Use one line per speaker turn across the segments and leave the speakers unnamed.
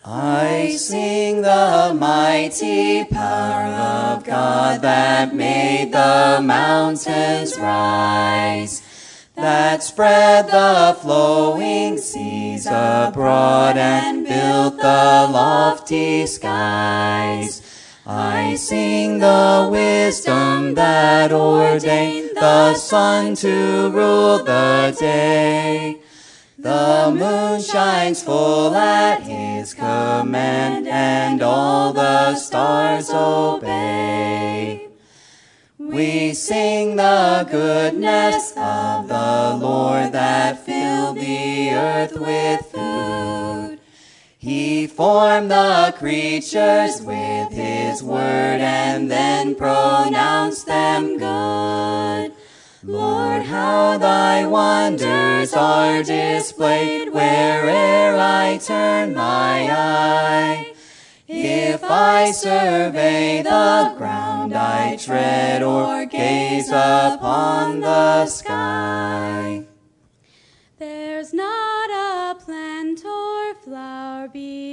I sing the mighty power of God that made the mountains rise, that spread the flowing seas abroad and built the lofty skies. I sing the wisdom that ordained the sun to rule the day. The moon shines full at his command, and all the stars obey. We sing the goodness of the Lord that filled the earth with food. He formed the creatures with his word and then pronounced them good. Lord, how thy wonders are displayed where'er I turn my eye. If I survey the ground I tread or gaze upon the sky,
there's not a plant or flower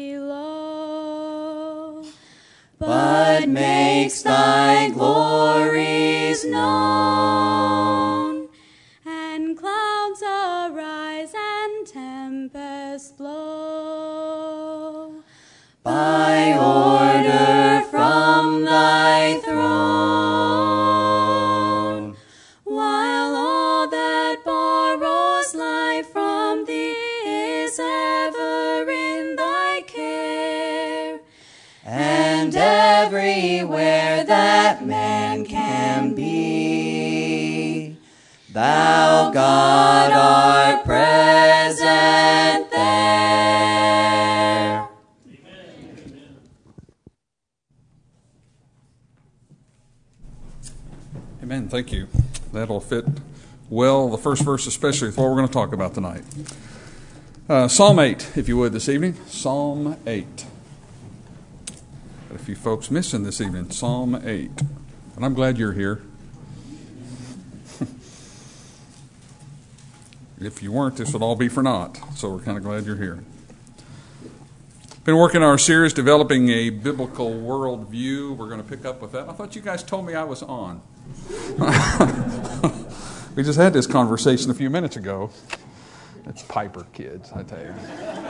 below,
but makes thy glories known.
And clouds arise and tempests blow,
by order from thy throne.
while all that borrows life from thee is ever in thy care.
And everywhere that man can be, thou, God, art present there.
Amen. Thank you. That'll fit well, the first verse especially, with what we're going to talk about tonight. Psalm 8, if you would, this evening. Psalm 8. Got a few folks missing this evening. Psalm 8. And I'm glad you're here. If you weren't, this would all be for naught. So we're kind of glad you're here. Been working our series, Developing a Biblical Worldview. We're going to pick up with that. I thought you guys told me I was on. We just had this conversation a few minutes ago. It's Piper kids, I tell you.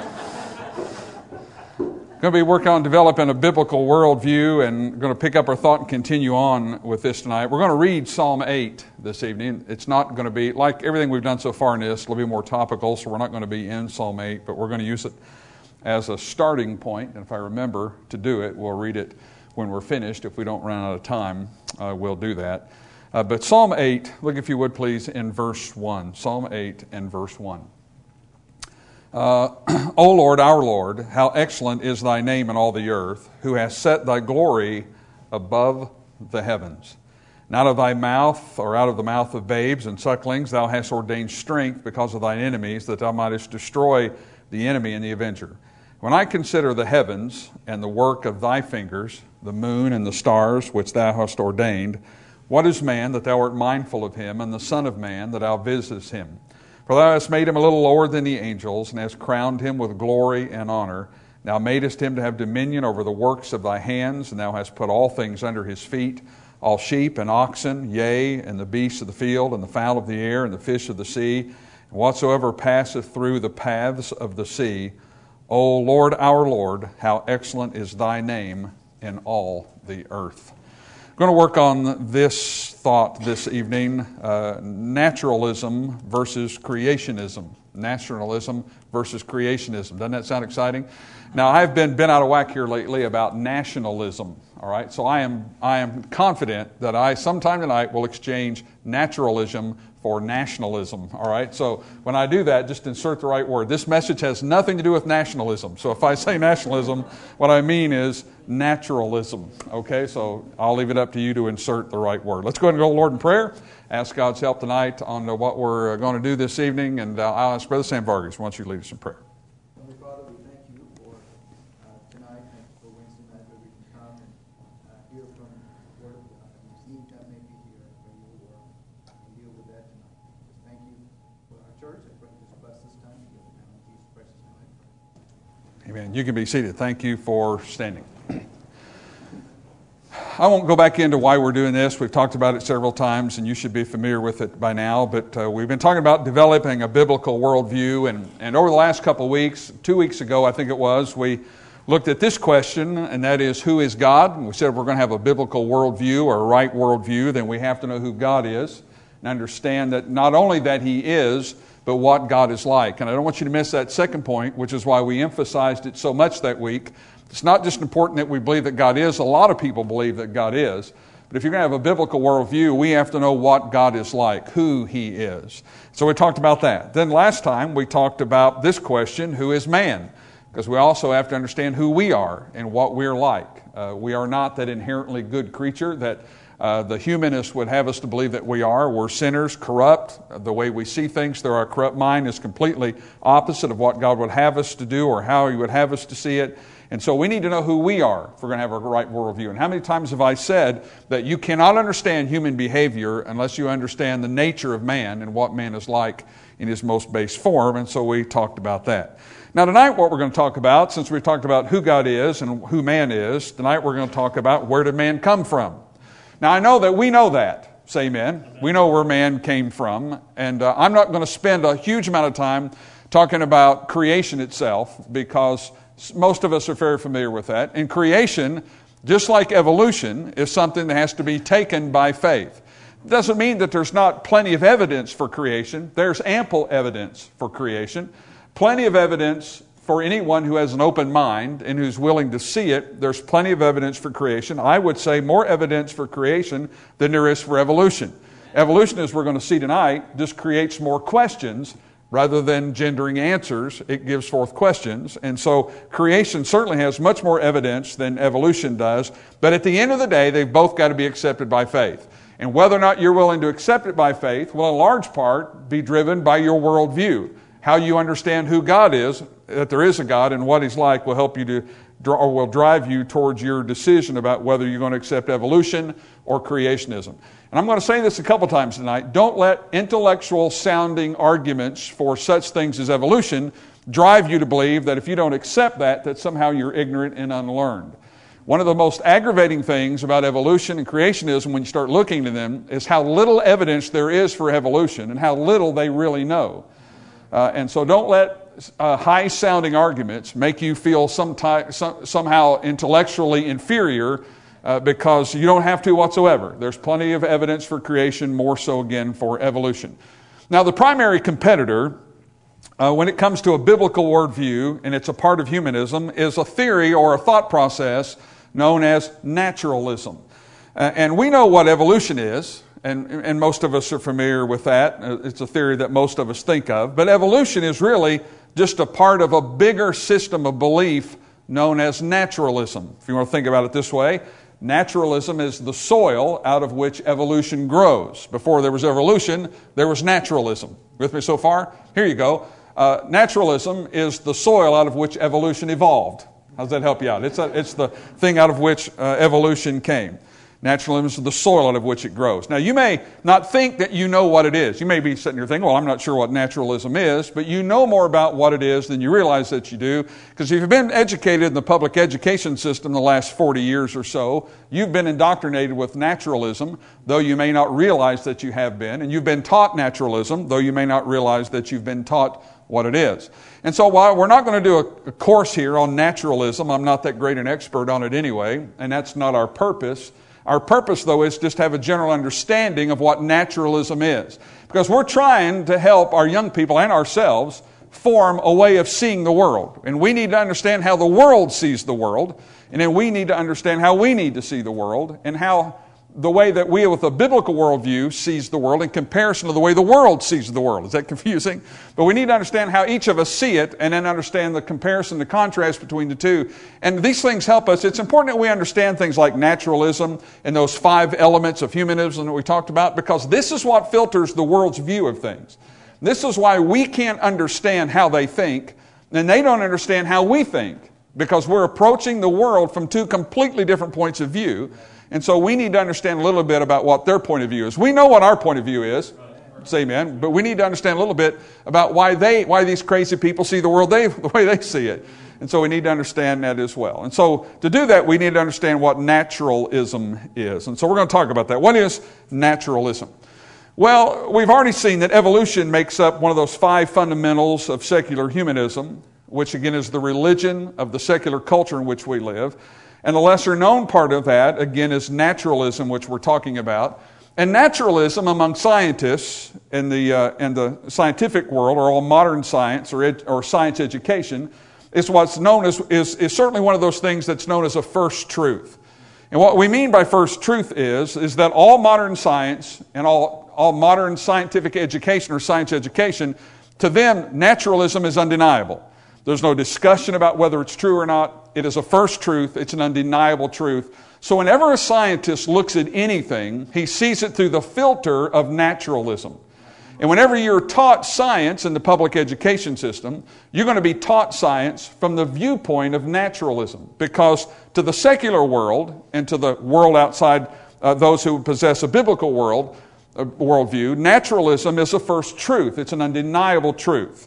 Going to be working on developing a biblical worldview, and going to pick up our thought and continue on with this tonight. We're going to read Psalm 8 this evening. It's not going to be, like everything we've done so far in this, it'll be more topical, so we're not going to be in Psalm 8, but we're going to use it as a starting point. And if I remember to do it, we'll read it when we're finished. If we don't run out of time, we'll do that. But Psalm 8, look if you would please in verse 1. Psalm 8 and verse 1. O Lord, our Lord, how excellent is thy name in all the earth, who hast set thy glory above the heavens. And out of thy mouth, or out of the mouth of babes and sucklings, thou hast ordained strength because of thine enemies, that thou mightest destroy the enemy and the avenger. When I consider the heavens and the work of thy fingers, the moon and the stars which thou hast ordained, what is man that thou art mindful of him, and the son of man that thou visitest him? For thou hast made him a little lower than the angels, and hast crowned him with glory and honor. Thou madest him to have dominion over the works of thy hands, and thou hast put all things under his feet, all sheep and oxen, yea, and the beasts of the field, and the fowl of the air, and the fish of the sea, and whatsoever passeth through the paths of the sea. O Lord, our Lord, how excellent is thy name in all the earth. I'm going to work on this thought this evening, naturalism versus creationism. Nationalism versus creationism. Doesn't that sound exciting? Now, I've been out of whack here lately about nationalism. All right, so I am confident that I sometime tonight will exchange naturalism for nationalism. All right, so when I do that, just insert the right word. This message has nothing to do with nationalism. So if I say nationalism, what I mean is naturalism. Okay, so I'll leave it up to you to insert the right word. Let's go ahead and go to the Lord in prayer. Ask God's help tonight on what we're going to do this evening, and I'll ask Brother Sam Vargas, why don't you lead us in prayer.
Heavenly Father, we thank you for tonight. Thank you for Wednesday night where we can come and hear from the Word of God. And this need that may be here for your word. And deal with that tonight. Just thank you for our church. I pray just bless this time together. Now in Jesus' precious name I pray.
Amen. You can be seated. Thank you for standing. I won't go back into why we're doing this. We've talked about it several times, and you should be familiar with it by now. But we've been talking about developing a biblical worldview. And over the last couple of weeks, 2 weeks ago, I think it was, we looked at this question, and that is, who is God? And we said if we're going to have a biblical worldview or a right worldview, then we have to know who God is and understand that not only that He is, but what God is like. And I don't want you to miss that second point, which is why we emphasized it so much that week. It's not just important that we believe that God is. A lot of people believe that God is. But if you're going to have a biblical worldview, we have to know what God is like, who He is. So we talked about that. Then last time we talked about this question, who is man? Because we also have to understand who we are and what we're like. We are not that inherently good creature that the humanists would have us to believe that we are. We're sinners, corrupt. The way we see things through our corrupt mind is completely opposite of what God would have us to do or how He would have us to see it. And so we need to know who we are if we're going to have a right worldview. And how many times have I said that you cannot understand human behavior unless you understand the nature of man and what man is like in his most base form? And so we talked about that. Now tonight what we're going to talk about, since we've talked about who God is and who man is, tonight we're going to talk about where did man come from. Now I know that we know that. Say amen. We know where man came from. And I'm not going to spend a huge amount of time talking about creation itself because most of us are very familiar with that. And creation, just like evolution, is something that has to be taken by faith. It doesn't mean that there's not plenty of evidence for creation. There's ample evidence for creation. Plenty of evidence for anyone who has an open mind and who's willing to see it. There's plenty of evidence for creation. I would say more evidence for creation than there is for evolution. Evolution, as we're going to see tonight, just creates more questions rather than gendering answers. It gives forth questions. And so creation certainly has much more evidence than evolution does. But at the end of the day, they've both got to be accepted by faith. And whether or not you're willing to accept it by faith will in large part be driven by your worldview. How you understand who God is, that there is a God, and what He's like will help you to, or will drive you towards your decision about whether you're going to accept evolution or creationism. And I'm going to say this a couple times tonight. Don't let intellectual sounding arguments for such things as evolution drive you to believe that if you don't accept that somehow you're ignorant and unlearned. One of the most aggravating things about evolution and creationism when you start looking at them is how little evidence there is for evolution and how little they really know. And so don't let high-sounding arguments make you feel somehow intellectually inferior because you don't have to whatsoever. There's plenty of evidence for creation, more so again for evolution. Now the primary competitor when it comes to a biblical worldview, and it's a part of humanism, is a theory or a thought process known as naturalism. And we know what evolution is. And most of us are familiar with that. It's a theory that most of us think of. But evolution is really just a part of a bigger system of belief known as naturalism. If you want to think about it this way, naturalism is the soil out of which evolution grows. Before there was evolution, there was naturalism. With me so far? Here you go. Naturalism is the soil out of which evolution evolved. How does that help you out? It's the thing out of which evolution came. Naturalism is the soil out of which it grows. Now, you may not think that you know what it is. You may be sitting here thinking, well, I'm not sure what naturalism is, but you know more about what it is than you realize that you do. Because if you've been educated in the public education system the last 40 years or so, you've been indoctrinated with naturalism, though you may not realize that you have been. And you've been taught naturalism, though you may not realize that you've been taught what it is. And so while we're not going to do a course here on naturalism, I'm not that great an expert on it anyway, and that's not our purpose. Our purpose, though, is just to have a general understanding of what naturalism is. Because we're trying to help our young people and ourselves form a way of seeing the world. And we need to understand how the world sees the world. And then we need to understand how we need to see the world and how the way that we with a biblical worldview sees the world in comparison to the way the world sees the world. Is that confusing? But we need to understand how each of us see it and then understand the comparison, the contrast between the two. And these things help us. It's important that we understand things like naturalism and those 5 elements of humanism that we talked about, because this is what filters the world's view of things. This is why we can't understand how they think, and they don't understand how we think, because we're approaching the world from 2 completely different points of view. And so we need to understand a little bit about what their point of view is. We know what our point of view is. Say amen. But we need to understand a little bit about why these crazy people see the world the way they see it. And so we need to understand that as well. And so to do that, we need to understand what naturalism is. And so we're going to talk about that. What is naturalism? Well, we've already seen that evolution makes up one of those 5 fundamentals of secular humanism, which again is the religion of the secular culture in which we live. And the lesser known part of that, again, is naturalism, which we're talking about. And naturalism among scientists in the scientific world, or all modern science or science education, is what's known as, is certainly one of those things that's known as a first truth. And what we mean by first truth is that all modern science and all modern scientific education or science education, to them, naturalism is undeniable. There's no discussion about whether it's true or not. It is a first truth. It's an undeniable truth. So whenever a scientist looks at anything, he sees it through the filter of naturalism. And whenever you're taught science in the public education system, you're going to be taught science from the viewpoint of naturalism. Because to the secular world and to the world outside those who possess a biblical worldview, naturalism is a first truth. It's an undeniable truth.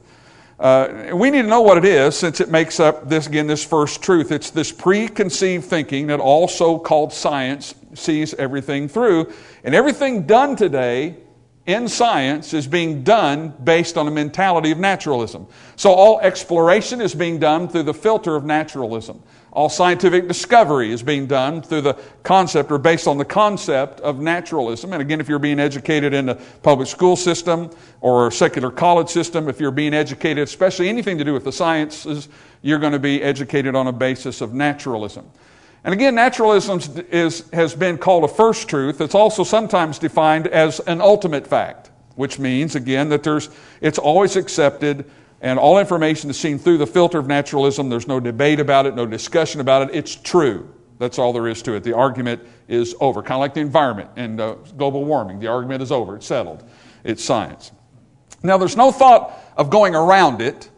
We need to know what it is, since it makes up this first truth. It's this preconceived thinking that all so-called science sees everything through. And everything done today in science is being done based on a mentality of naturalism. So all exploration is being done through the filter of naturalism. All scientific discovery is being done through the concept or based on the concept of naturalism. And again, if you're being educated in the public school system or secular college system, if you're being educated, especially anything to do with the sciences, you're going to be educated on a basis of naturalism. And again, naturalism has been called a first truth. It's also sometimes defined as an ultimate fact, which means, again, that it's always accepted and all information is seen through the filter of naturalism. There's no debate about it, no discussion about it. It's true. That's all there is to it. The argument is over. Kind of like the environment and global warming. The argument is over. It's settled. It's science. Now, there's no thought of going around it.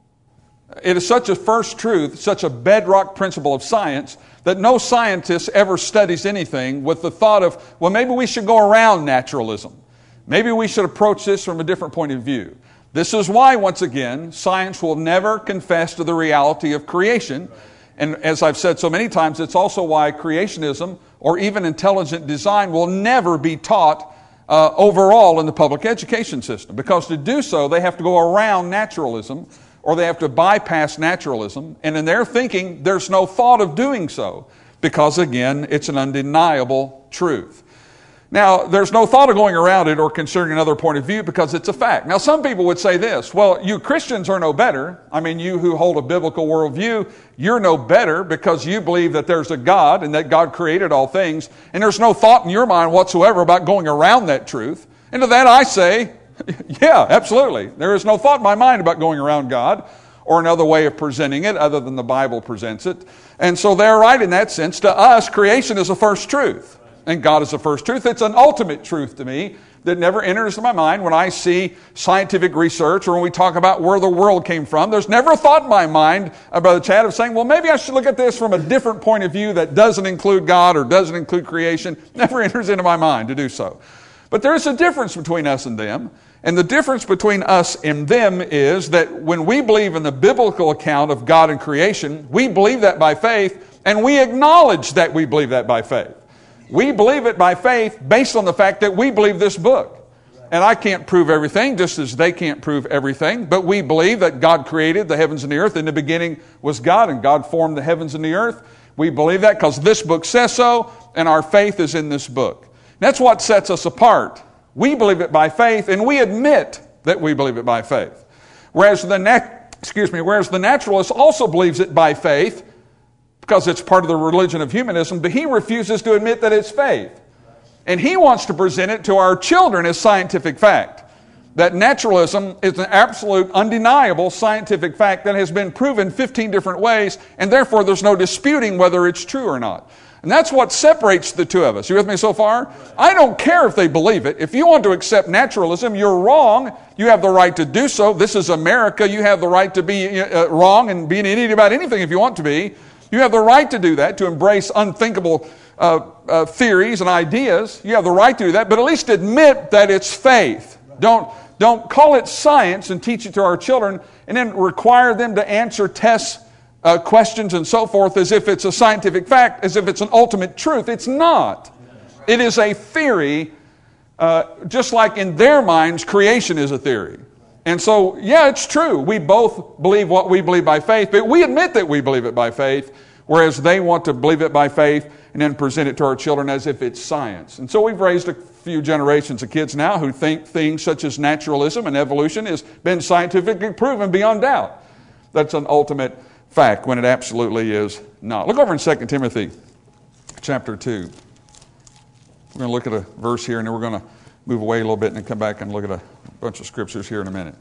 It is such a first truth, such a bedrock principle of science, that no scientist ever studies anything with the thought of, well, maybe we should go around naturalism. Maybe we should approach this from a different point of view. This is why, once again, science will never confess to the reality of creation. And as I've said so many times, it's also why creationism or even intelligent design will never be taught overall in the public education system. Because to do so, they have to go around naturalism, or they have to bypass naturalism. And in their thinking, there's no thought of doing so. Because, again, it's an undeniable truth. Now, there's no thought of going around it or considering another point of view because it's a fact. Now, some people would say this, well, you Christians are no better. I mean, you who hold a biblical worldview, you're no better because you believe that there's a God and that God created all things, and there's no thought in your mind whatsoever about going around that truth. And to that I say, yeah, absolutely. There is no thought in my mind about going around God or another way of presenting it other than the Bible presents it. And so they're right in that sense. To us, creation is a first truth. And God is the first truth. It's an ultimate truth to me that never enters my mind when I see scientific research or when we talk about where the world came from. There's never a thought in my mind, Brother Chad, of saying, well, maybe I should look at this from a different point of view that doesn't include God or doesn't include creation. Never enters into my mind to do so. But there is a difference between us and them. And the difference between us and them is that when we believe in the biblical account of God and creation, we believe that by faith, and we acknowledge that we believe that by faith. We believe it by faith based on the fact that we believe this book. And I can't prove everything, just as they can't prove everything. But we believe that God created the heavens and the earth. In the beginning was God, and God formed the heavens and the earth. We believe that because this book says so, and our faith is in this book. That's what sets us apart. We believe it by faith, and we admit that we believe it by faith. Whereas the naturalist also believes it by faith, because it's part of the religion of humanism, but he refuses to admit that it's faith. And he wants to present it to our children as scientific fact. That naturalism is an absolute, undeniable scientific fact that has been proven 15 different ways, and therefore there's no disputing whether it's true or not. And that's what separates the two of us. You with me so far? I don't care if they believe it. If you want to accept naturalism, you're wrong. You have the right to do so. This is America. You have the right to be wrong and be an idiot about anything if you want to be. You have the right to do that, to embrace unthinkable theories and ideas. You have the right to do that, but at least admit that it's faith. Don't call it science and teach it to our children and then require them to answer tests questions and so forth as if it's a scientific fact, as if it's an ultimate truth. It's not. It is a theory, just like in their minds, creation is a theory. And so, yeah, it's true. We both believe what we believe by faith, but we admit that we believe it by faith, whereas they want to believe it by faith and then present it to our children as if it's science. And so we've raised a few generations of kids now who think things such as naturalism and evolution has been scientifically proven beyond doubt. That's an ultimate fact when it absolutely is not. Look over in 2 Timothy chapter 2. We're going to look at a verse here, and then we're going to move away a little bit and then come back and look at a bunch of scriptures here in a minute.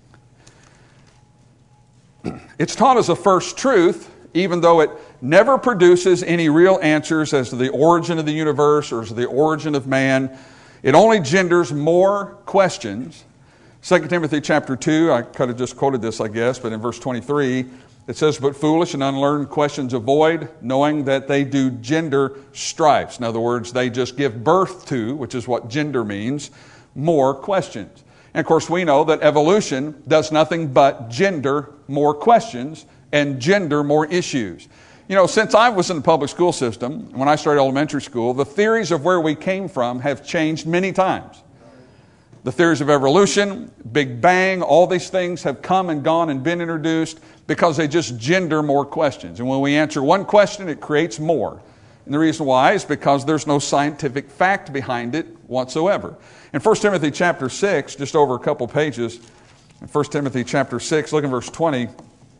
It's taught as a first truth, even though it never produces any real answers as to the origin of the universe or as to the origin of man. It only genders more questions. 2 Timothy chapter 2, I could have just quoted this, I guess, but in verse 23, it says, "But foolish and unlearned questions avoid, knowing that they do gender strifes." In other words, they just give birth to, which is what gender means, more questions. And of course, we know that evolution does nothing but gender more questions and gender more issues. You know, since I was in the public school system, when I started elementary school, the theories of where we came from have changed many times. The theories of evolution, Big Bang, all these things have come and gone and been introduced because they just gender more questions. And when we answer one question, it creates more. And the reason why is because there's no scientific fact behind it whatsoever. In 1 Timothy chapter 6, just over a couple pages, in 1 Timothy chapter 6, look in verse 20,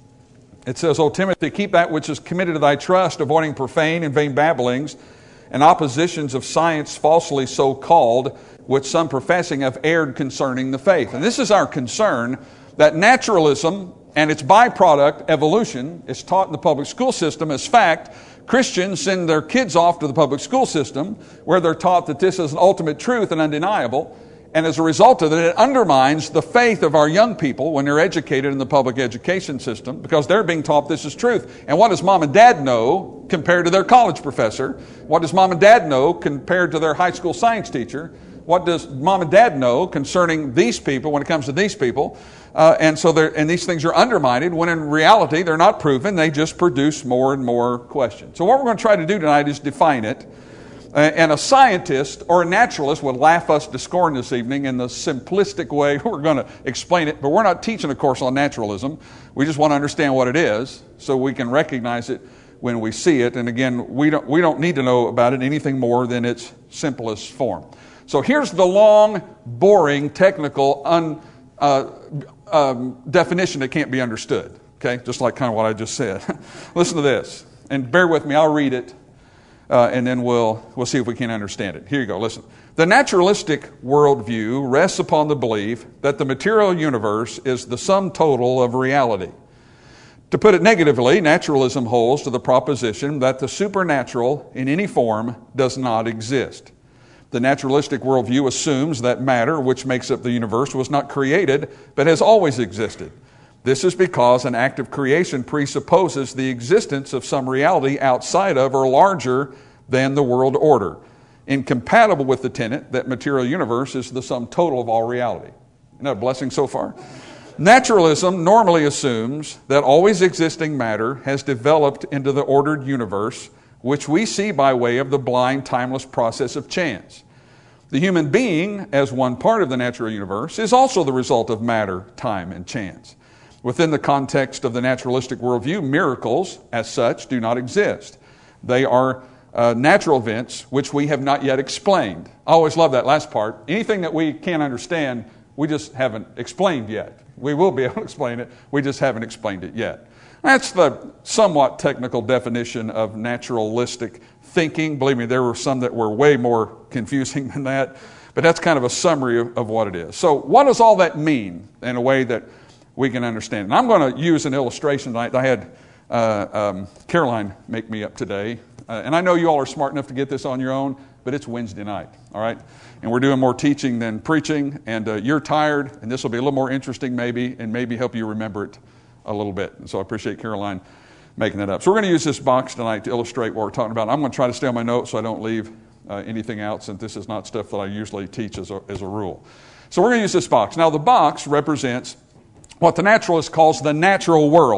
it says, "O Timothy, keep that which is committed to thy trust, avoiding profane and vain babblings, and oppositions of science falsely so called, which some professing have erred concerning the faith." And this is our concern, that naturalism and its byproduct, evolution, is taught in the public school system as fact. Christians send their kids off to the public school system where they're taught that this is an ultimate truth and undeniable. And as a result of it, it undermines the faith of our young people when they're educated in the public education system because they're being taught this is truth. And what does mom and dad know compared to their college professor? What does mom and dad know compared to their high school science teacher? What does mom and dad know concerning these people when it comes to these people? And these things are undermined when in reality they're not proven. They just produce more and more questions. So what we're going to try to do tonight is define it. And a scientist or a naturalist would laugh us to scorn this evening in the simplistic way we're going to explain it. But we're not teaching a course on naturalism. We just want to understand what it is so we can recognize it when we see it. And again, we don't need to know about it anything more than its simplest form. So here's the long, boring, technical definition that can't be understood. Okay, just like kind of what I just said. Listen to this, and bear with me. I'll read it. And then we'll see if we can understand it. Here you go, listen. The naturalistic worldview rests upon the belief that the material universe is the sum total of reality. To put it negatively, naturalism holds to the proposition that the supernatural in any form does not exist. The naturalistic worldview assumes that matter, which makes up the universe, was not created, but has always existed. This is because an act of creation presupposes the existence of some reality outside of or larger than the world order, incompatible with the tenet that material universe is the sum total of all reality. Isn't that a blessing so far? Naturalism normally assumes that always existing matter has developed into the ordered universe, which we see by way of the blind, timeless process of chance. The human being, as one part of the natural universe, is also the result of matter, time, and chance. Within the context of the naturalistic worldview, miracles, as such, do not exist. They are natural events which we have not yet explained. I always love that last part. Anything that we can't understand, we just haven't explained yet. We will be able to explain it, we just haven't explained it yet. That's the somewhat technical definition of naturalistic thinking. Believe me, there were some that were way more confusing than that, but that's kind of a summary of what it is. So what does all that mean in a way that we can understand? And I'm going to use an illustration tonight. I had Caroline make me up today. And I know you all are smart enough to get this on your own, but it's Wednesday night, all right? And we're doing more teaching than preaching, and you're tired, and this will be a little more interesting maybe, and maybe help you remember it a little bit. And so I appreciate Caroline making that up. So we're going to use this box tonight to illustrate what we're talking about. I'm going to try to stay on my notes so I don't leave anything out, since this is not stuff that I usually teach as a rule. So we're going to use this box. Now the box represents what the naturalist calls the natural world.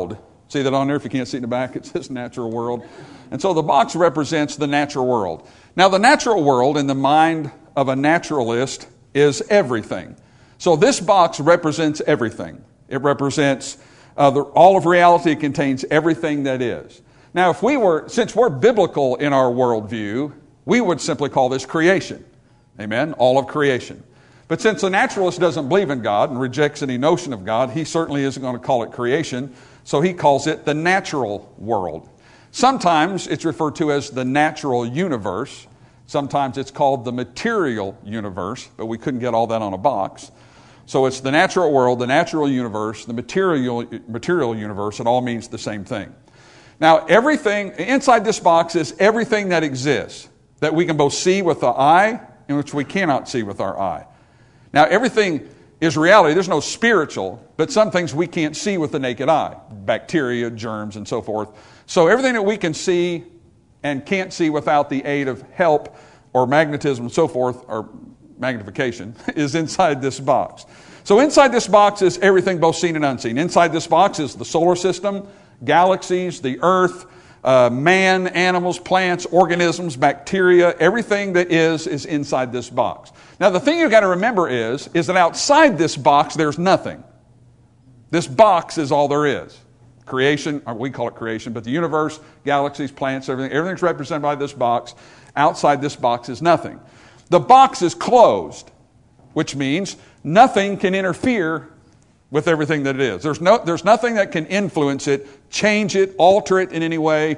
See that on there? If you can't see in the back, it says natural world. And so the box represents the natural world. Now, the natural world in the mind of a naturalist is everything. So this box represents everything. It represents all of reality. It contains everything that is. Now, since we're biblical in our worldview, we would simply call this creation. Amen? All of creation. But since the naturalist doesn't believe in God and rejects any notion of God, he certainly isn't going to call it creation. So he calls it the natural world. Sometimes it's referred to as the natural universe. Sometimes it's called the material universe, but we couldn't get all that on a box. So it's the natural world, the natural universe, the material universe. It all means the same thing. Now, everything inside this box is everything that exists that we can both see with the eye and which we cannot see with our eye. Now, everything is reality. There's no spiritual, but some things we can't see with the naked eye. Bacteria, germs, and so forth. So everything that we can see and can't see without the aid of help or magnetism and so forth, or magnification, is inside this box. So inside this box is everything both seen and unseen. Inside this box is the solar system, galaxies, the earth, man, animals, plants, organisms, bacteria. Everything that is inside this box. Now, the thing you've got to remember is that outside this box, there's nothing. This box is all there is. Creation, or we call it creation, but the universe, galaxies, plants, everything's represented by this box. Outside this box is nothing. The box is closed, which means nothing can interfere with everything that it is. There's nothing that can influence it, change it, alter it in any way,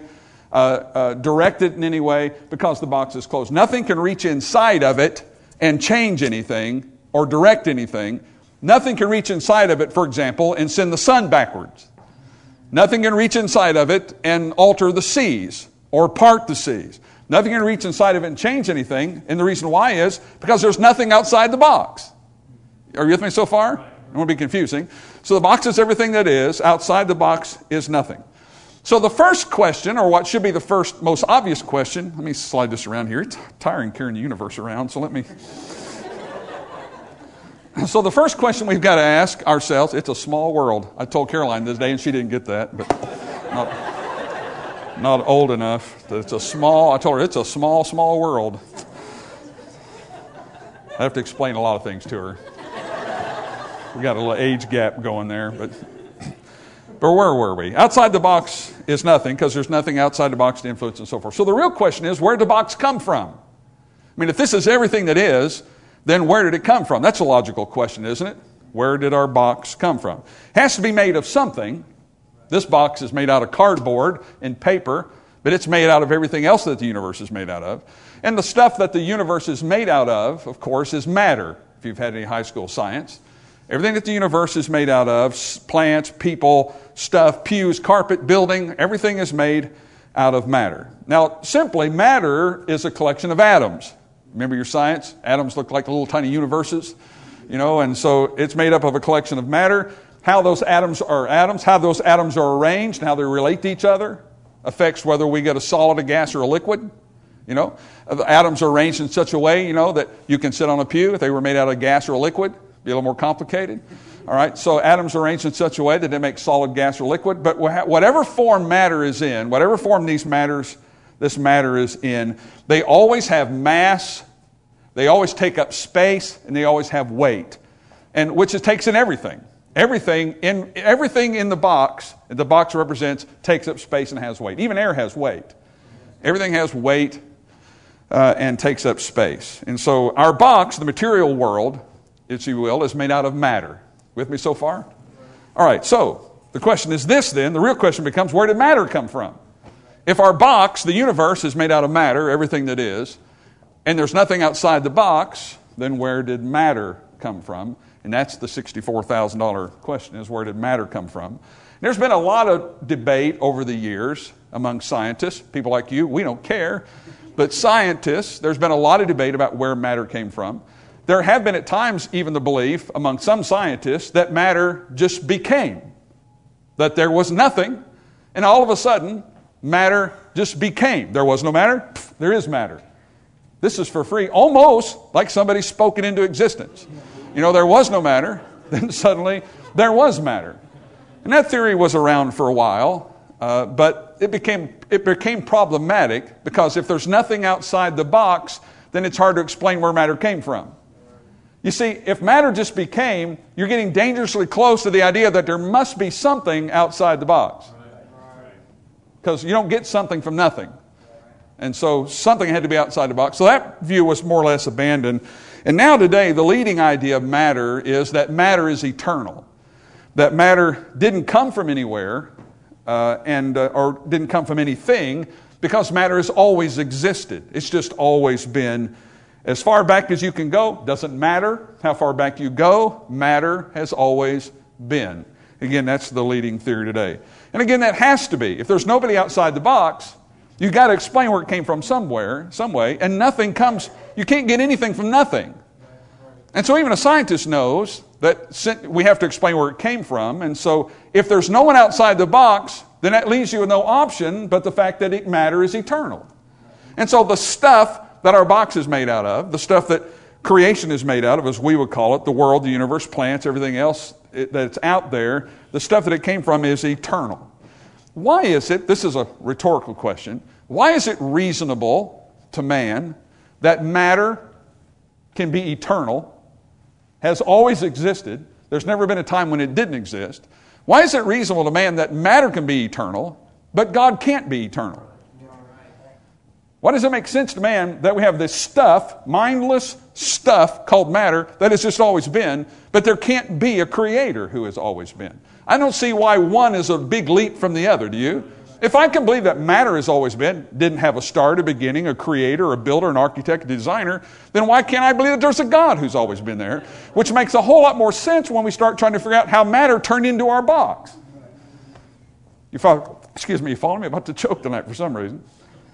direct it in any way, because the box is closed. Nothing can reach inside of it and change anything or direct anything. Nothing can reach inside of it, for example, and send the sun backwards. Nothing can reach inside of it and alter the seas or part the seas. Nothing can reach inside of it and change anything. And the reason why is because there's nothing outside the box. Are you with me so far? It won't be confusing. So the box is everything that is. Outside the box is nothing. So the first question, or what should be the first most obvious question, let me slide this around here. It's tiring carrying the universe around, so let me... So the first question we've got to ask ourselves, it's a small world. I told Caroline this day and she didn't get that, but not old enough. I told her it's a small, small world. I have to explain a lot of things to her. We got a little age gap going there, but where were we? Outside the box is nothing because there's nothing outside the box to influence and so forth. So the real question is, where did the box come from? I mean, if this is everything that is, then where did it come from? That's a logical question, isn't it? Where did our box come from? It has to be made of something. This box is made out of cardboard and paper, but it's made out of everything else that the universe is made out of. And the stuff that the universe is made out of course, is matter, if you've had any high school science. Everything that the universe is made out of, plants, people, stuff, pews, carpet, building, everything is made out of matter. Now, simply, matter is a collection of atoms. Remember your science? Atoms look like little tiny universes, and so it's made up of a collection of matter. How those atoms are arranged, and how they relate to each other affects whether we get a solid, a gas, or a liquid. The atoms are arranged in such a way, that you can sit on a pew. If they were made out of gas or a liquid, it'd be a little more complicated. All right, so atoms are arranged in such a way that they make solid, gas, or liquid. But whatever form matter is in, whatever form this matter is in, they always have mass, they always take up space, and they always have weight, and which it takes in everything. Everything in the box represents, takes up space and has weight. Even air has weight. Everything has weight and takes up space. And so our box, the material world, if you will, is made out of matter. With me so far? All right, so the question is this then. The real question becomes, where did matter come from? If our box, the universe, is made out of matter, everything that is, and there's nothing outside the box, then where did matter come from? And that's the $64,000 question, is where did matter come from? There's been a lot of debate over the years among scientists. People like you, we don't care. But scientists, there's been a lot of debate about where matter came from. There have been at times even the belief among some scientists that matter just became. That there was nothing, and all of a sudden, matter just became. There was no matter, there is matter. This is for free, almost like somebody spoke it into existence. There was no matter, then suddenly there was matter. And that theory was around for a while, but it became problematic because if there's nothing outside the box, then it's hard to explain where matter came from. You see, if matter just became, you're getting dangerously close to the idea that there must be something outside the box. Because you don't get something from nothing. And so something had to be outside the box. So that view was more or less abandoned. And now today, the leading idea of matter is that matter is eternal. That matter didn't come from anywhere or didn't come from anything because matter has always existed. It's just always been as far back as you can go. Doesn't matter how far back you go. Matter has always been. Again, that's the leading theory today. And again, that has to be. If there's nobody outside the box, you've got to explain where it came from somewhere, some way, and nothing comes. You can't get anything from nothing. And so even a scientist knows that we have to explain where it came from. And so if there's no one outside the box, then that leaves you with no option but the fact that matter is eternal. And so the stuff that our box is made out of, the stuff that creation is made out of, as we would call it, the world, the universe, plants, everything else that's out there, the stuff that it came from is eternal. Why is it, this is a rhetorical question, why is it reasonable to man that matter can be eternal, has always existed, there's never been a time when it didn't exist? Why is it reasonable to man that matter can be eternal, but God can't be eternal? Why does it make sense to man that we have this stuff, mindless stuff called matter that has just always been, but there can't be a creator who has always been? I don't see why one is a big leap from the other, do you? If I can believe that matter has always been, didn't have a start, a beginning, a creator, a builder, an architect, a designer, then why can't I believe that there's a God who's always been there? Which makes a whole lot more sense when we start trying to figure out how matter turned into our box. You follow me? I'm about to choke tonight for some reason.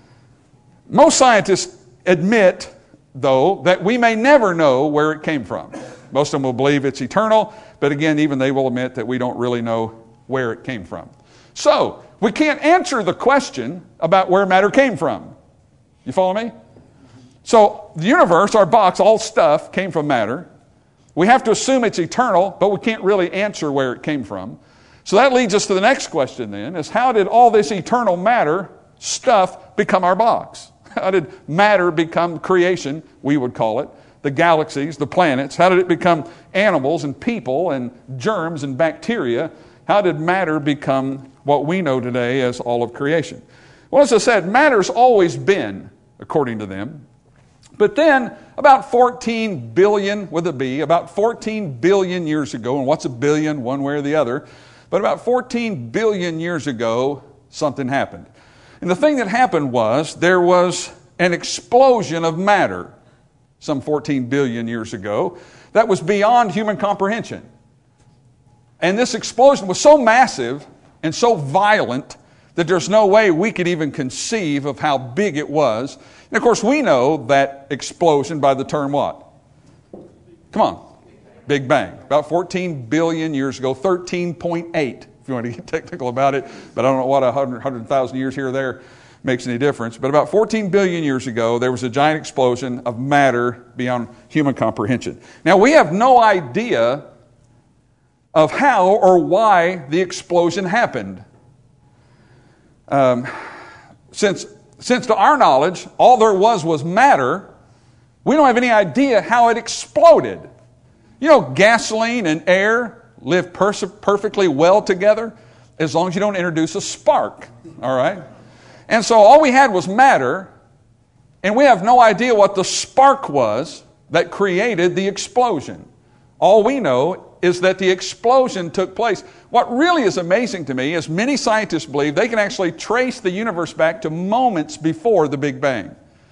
Most scientists admit, though, that we may never know where it came from. Most of them will believe it's eternal, but again, even they will admit that we don't really know where it came from. So, we can't answer the question about where matter came from. You follow me? So, the universe, our box, all stuff came from matter. We have to assume it's eternal, but we can't really answer where it came from. So that leads us to the next question then, is how did all this eternal matter stuff become our box? How did matter become creation, we would call it, the galaxies, the planets? How did it become animals and people and germs and bacteria? How did matter become what we know today as all of creation? Well, as I said, matter's always been, according to them. But then, about 14 billion, with a B, about 14 billion years ago, and what's a billion, one way or the other, but about 14 billion years ago, something happened. And the thing that happened was there was an explosion of matter some 14 billion years ago that was beyond human comprehension. And this explosion was so massive and so violent that there's no way we could even conceive of how big it was. And of course, we know that explosion by the term what? Come on. Big Bang. About 14 billion years ago, 13.8, if you want to get technical about it. But I don't know what 100,000 years here or there makes any difference. But about 14 billion years ago, there was a giant explosion of matter beyond human comprehension. Now, we have no idea of how or why the explosion happened. Since to our knowledge, all there was matter, we don't have any idea how it exploded. You know, gasoline and air live perfectly well together as long as you don't introduce a spark, all right? And so all we had was matter, and we have no idea what the spark was that created the explosion. All we know is that the explosion took place. What really is amazing to me is many scientists believe they can actually trace the universe back to moments before the Big Bang.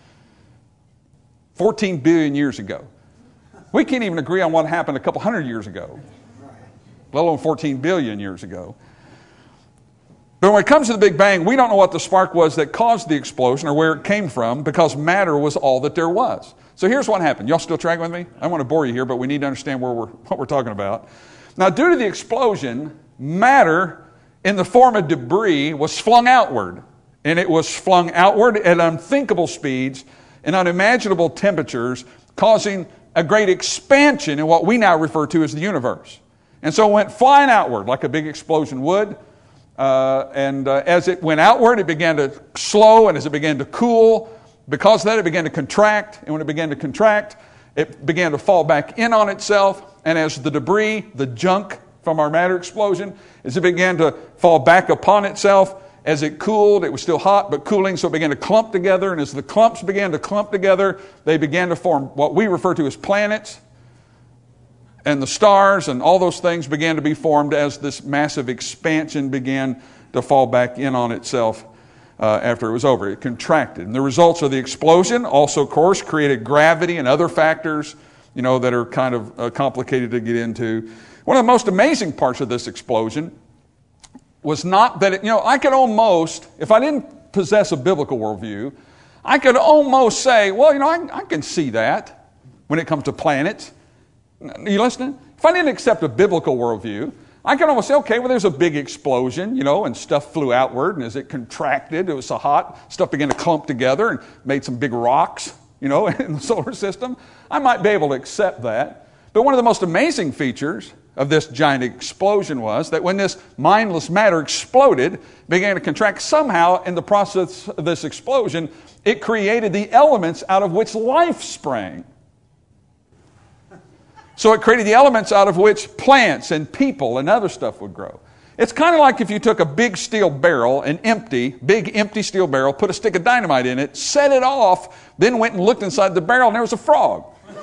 14 billion years ago. We can't even agree on what happened a couple hundred years ago, let alone 14 billion years ago. But when it comes to the Big Bang, we don't know what the spark was that caused the explosion or where it came from because matter was all that there was. So here's what happened. Y'all still tracking with me? I don't want to bore you here, but we need to understand what we're talking about. Now, due to the explosion, matter in the form of debris was flung outward. And it was flung outward at unthinkable speeds and unimaginable temperatures, causing a great expansion in what we now refer to as the universe. And so it went flying outward like a big explosion would. As it went outward, it began to slow, and as it began to cool, because of that, it began to contract. And when it began to contract, it began to fall back in on itself. And as the debris, the junk from our matter explosion, as it began to fall back upon itself, as it cooled, it was still hot but cooling, so it began to clump together. And as the clumps began to clump together, they began to form what we refer to as planets. And the stars and all those things began to be formed as this massive expansion began to fall back in on itself after it was over. It contracted. And the results of the explosion also, of course, created gravity and other factors, that are kind of complicated to get into. One of the most amazing parts of this explosion was not that I could almost, if I didn't possess a biblical worldview, I could almost say, I can see that when it comes to planets. Are you listening? If I didn't accept a biblical worldview, I can almost say, okay, there's a big explosion, and stuff flew outward, and as it contracted, it was so hot, stuff began to clump together and made some big rocks, in the solar system. I might be able to accept that. But one of the most amazing features of this giant explosion was that when this mindless matter exploded, began to contract, somehow in the process of this explosion, it created the elements out of which life sprang. So it created the elements out of which plants and people and other stuff would grow. It's kind of like if you took a big steel barrel, big empty steel barrel, put a stick of dynamite in it, set it off, then went and looked inside the barrel and there was a frog.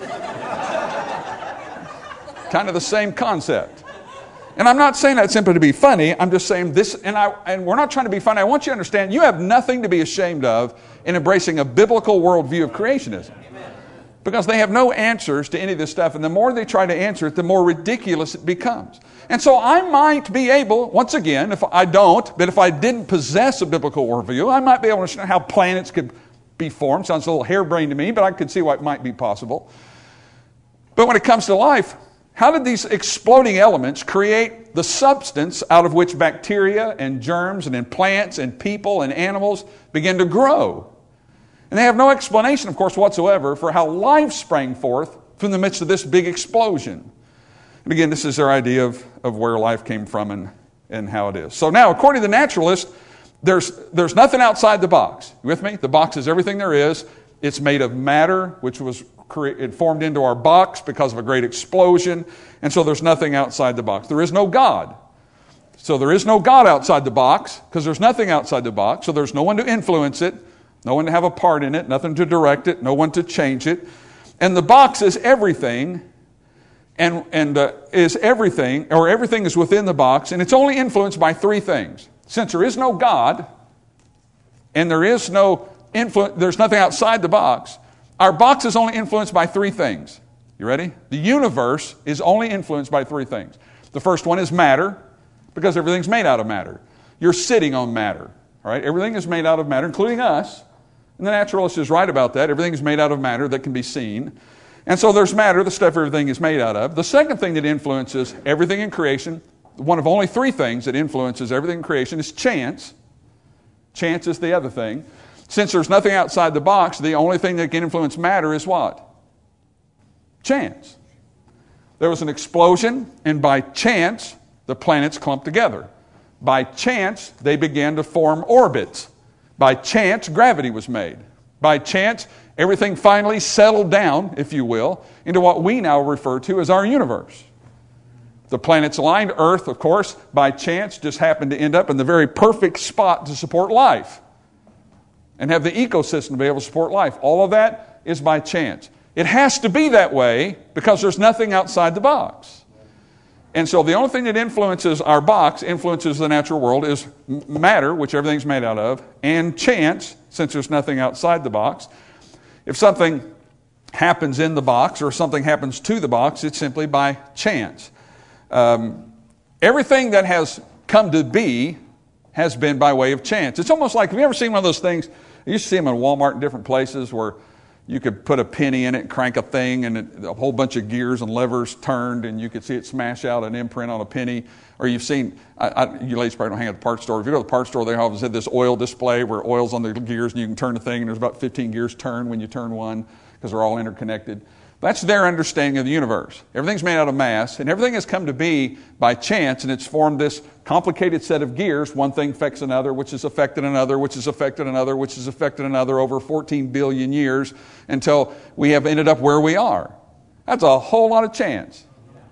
Kind of the same concept. And I'm not saying that simply to be funny. I'm just saying this, and we're not trying to be funny. I want you to understand you have nothing to be ashamed of in embracing a biblical worldview of creationism. Because they have no answers to any of this stuff. And the more they try to answer it, the more ridiculous it becomes. And so I might be able, once again, if I didn't possess a biblical worldview, I might be able to understand how planets could be formed. Sounds a little harebrained to me, but I could see why it might be possible. But when it comes to life, how did these exploding elements create the substance out of which bacteria and germs and in plants and people and animals begin to grow? And they have no explanation, of course, whatsoever for how life sprang forth from the midst of this big explosion. And again, this is their idea of where life came from and how it is. So now, according to the naturalist, there's nothing outside the box. You with me? The box is everything there is. It's made of matter, which was it formed into our box because of a great explosion. And so there's nothing outside the box. There is no God. So there is no God outside the box because there's nothing outside the box. So there's no one to influence it. No one to have a part in it, nothing to direct it, no one to change it. And the box is everything, and is everything, or everything is within the box, and it's only influenced by three things. Since there is no God, and there's nothing outside the box, our box is only influenced by three things. You ready? The universe is only influenced by three things. The first one is matter, because everything's made out of matter. You're sitting on matter. All right? Everything is made out of matter, including us. And the naturalist is right about that. Everything is made out of matter that can be seen. And so there's matter, the stuff everything is made out of. The second thing that influences everything in creation, one of only three things that influences everything in creation, is chance. Chance is the other thing. Since there's nothing outside the box, the only thing that can influence matter is what? Chance. There was an explosion, and by chance, the planets clumped together. By chance, they began to form orbits. By chance, gravity was made. By chance, everything finally settled down, if you will, into what we now refer to as our universe. The planets aligned. Earth, of course, by chance, just happened to end up in the very perfect spot to support life and have the ecosystem to be able to support life. All of that is by chance. It has to be that way because there's nothing outside the box. And so the only thing that influences our box, influences the natural world, is matter, which everything's made out of, and chance, since there's nothing outside the box. If something happens in the box or something happens to the box, it's simply by chance. Everything that has come to be has been by way of chance. It's almost like, have you ever seen one of those things? You see them in Walmart and different places where you could put a penny in it and crank a thing and a whole bunch of gears and levers turned and you could see it smash out an imprint on a penny. Or you've seen, you ladies probably don't hang at the parts store. If you go to the parts store, they always have this oil display where oil's on the gears and you can turn the thing and there's about 15 gears turn when you turn one because they're all interconnected. That's their understanding of the universe. Everything's made out of mass, and everything has come to be by chance, and it's formed this complicated set of gears. One thing affects another, which has affected another, which has affected another, which has affected another over 14 billion years until we have ended up where we are. That's a whole lot of chance.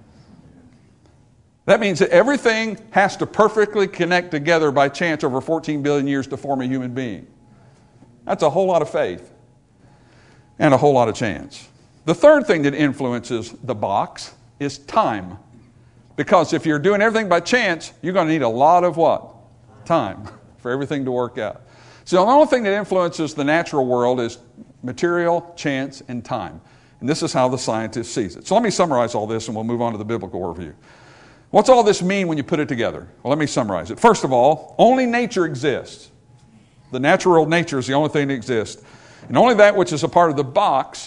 That means that everything has to perfectly connect together by chance over 14 billion years to form a human being. That's a whole lot of faith and a whole lot of chance. The third thing that influences the box is time. Because if you're doing everything by chance, you're going to need a lot of what? Time for everything to work out. So the only thing that influences the natural world is material, chance, and time. And this is how the scientist sees it. So let me summarize all this and we'll move on to the biblical worldview. What's all this mean when you put it together? Well, let me summarize it. First of all, only nature exists. The natural world, nature is the only thing that exists. And only that which is a part of the box,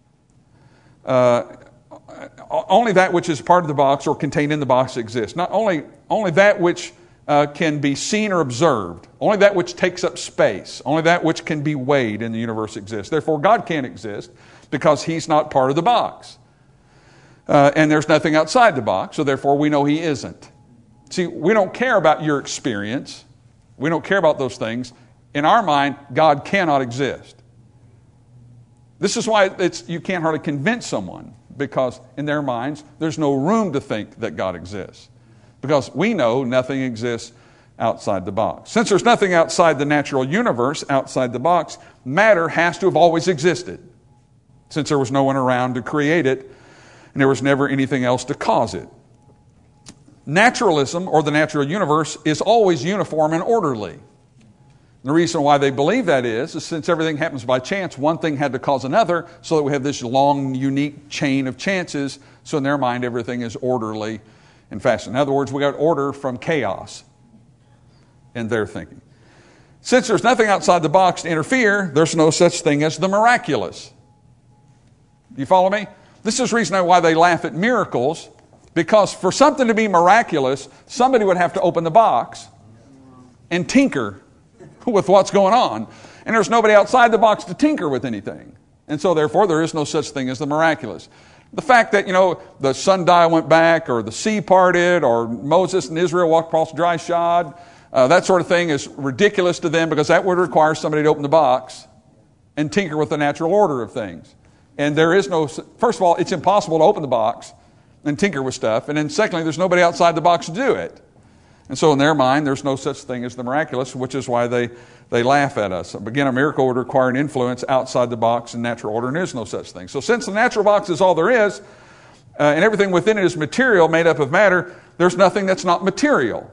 only that which is part of the box or contained in the box exists. Not only that which can be seen or observed. Only that which takes up space. Only that which can be weighed in the universe exists. Therefore, God can't exist because He's not part of the box. And there's nothing outside the box, so therefore we know He isn't. See, we don't care about your experience. We don't care about those things. In our mind, God cannot exist. This is why you can't hardly convince someone, because in their minds, there's no room to think that God exists. Because we know nothing exists outside the box. Since there's nothing outside the natural universe, outside the box, matter has to have always existed. Since there was no one around to create it, and there was never anything else to cause it. Naturalism, or the natural universe, is always uniform and orderly. The reason why they believe that is since everything happens by chance, one thing had to cause another, so that we have this long, unique chain of chances. So in their mind, everything is orderly and fashioned. In other words, we got order from chaos in their thinking. Since there's nothing outside the box to interfere, there's no such thing as the miraculous. Do you follow me? This is the reason why they laugh at miracles, because for something to be miraculous, somebody would have to open the box and tinker with what's going on. And there's nobody outside the box to tinker with anything. And so therefore there is no such thing as the miraculous. The fact that, the sundial went back, or the sea parted, or Moses and Israel walked across dry shod, that sort of thing is ridiculous to them, because that would require somebody to open the box and tinker with the natural order of things. And there is no, first of all, it's impossible to open the box and tinker with stuff. And then secondly, there's nobody outside the box to do it. And so in their mind, there's no such thing as the miraculous, which is why they laugh at us. Again, a miracle would require an influence outside the box in natural order, and there is no such thing. So since the natural box is all there is, and everything within it is material, made up of matter, there's nothing that's not material.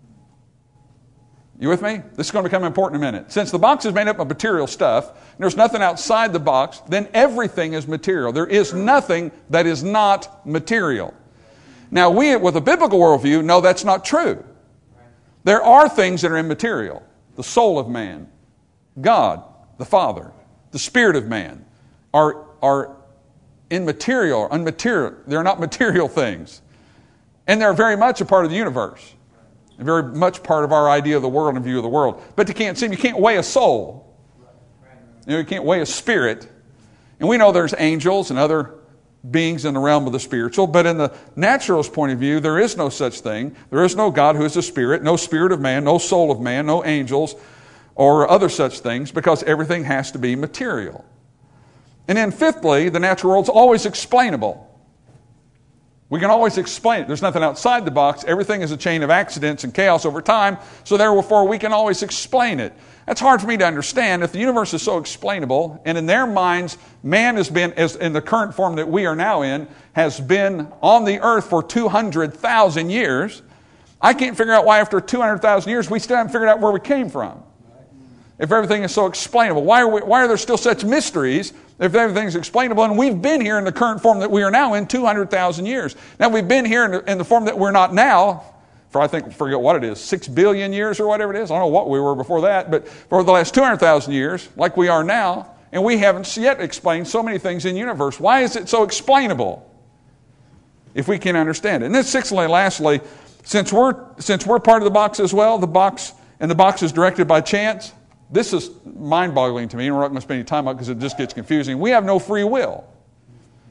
You with me? This is going to become important in a minute. Since the box is made up of material stuff, and there's nothing outside the box, then everything is material. There is nothing that is not material. Now, we, with a biblical worldview, know that's not true. There are things that are immaterial. The soul of man, God, the Father, the spirit of man are immaterial, unmaterial. They're not material things. And they're very much a part of the universe. And very much part of our idea of the world and view of the world. But you can't weigh a soul. You can't weigh a spirit. And we know there's angels and other beings in the realm of the spiritual, but in the naturalist point of view, there is no such thing. There is no God who is a spirit, no spirit of man, no soul of man, no angels, or other such things, because everything has to be material. And then fifthly, the natural world's always explainable. We can always explain it. There's nothing outside the box. Everything is a chain of accidents and chaos over time, so therefore we can always explain it. That's hard for me to understand. If the universe is so explainable, and in their minds, man has been, as in the current form that we are now in, has been on the earth for 200,000 years, I can't figure out why after 200,000 years we still haven't figured out where we came from. If everything is so explainable, why are there still such mysteries if everything's explainable? And we've been here in the current form that we are now in 200,000 years. Now we've been here in the form that we're not now, for I forget what it is, 6 billion years or whatever it is. I don't know what we were before that, but for the last 200,000 years, like we are now, and we haven't yet explained so many things in the universe. Why is it so explainable? If we can understand it. And then sixthly, lastly, since we're part of the box as well, the box is directed by chance. This is mind-boggling to me, and we're not going to spend any time on it because it just gets confusing. We have no free will.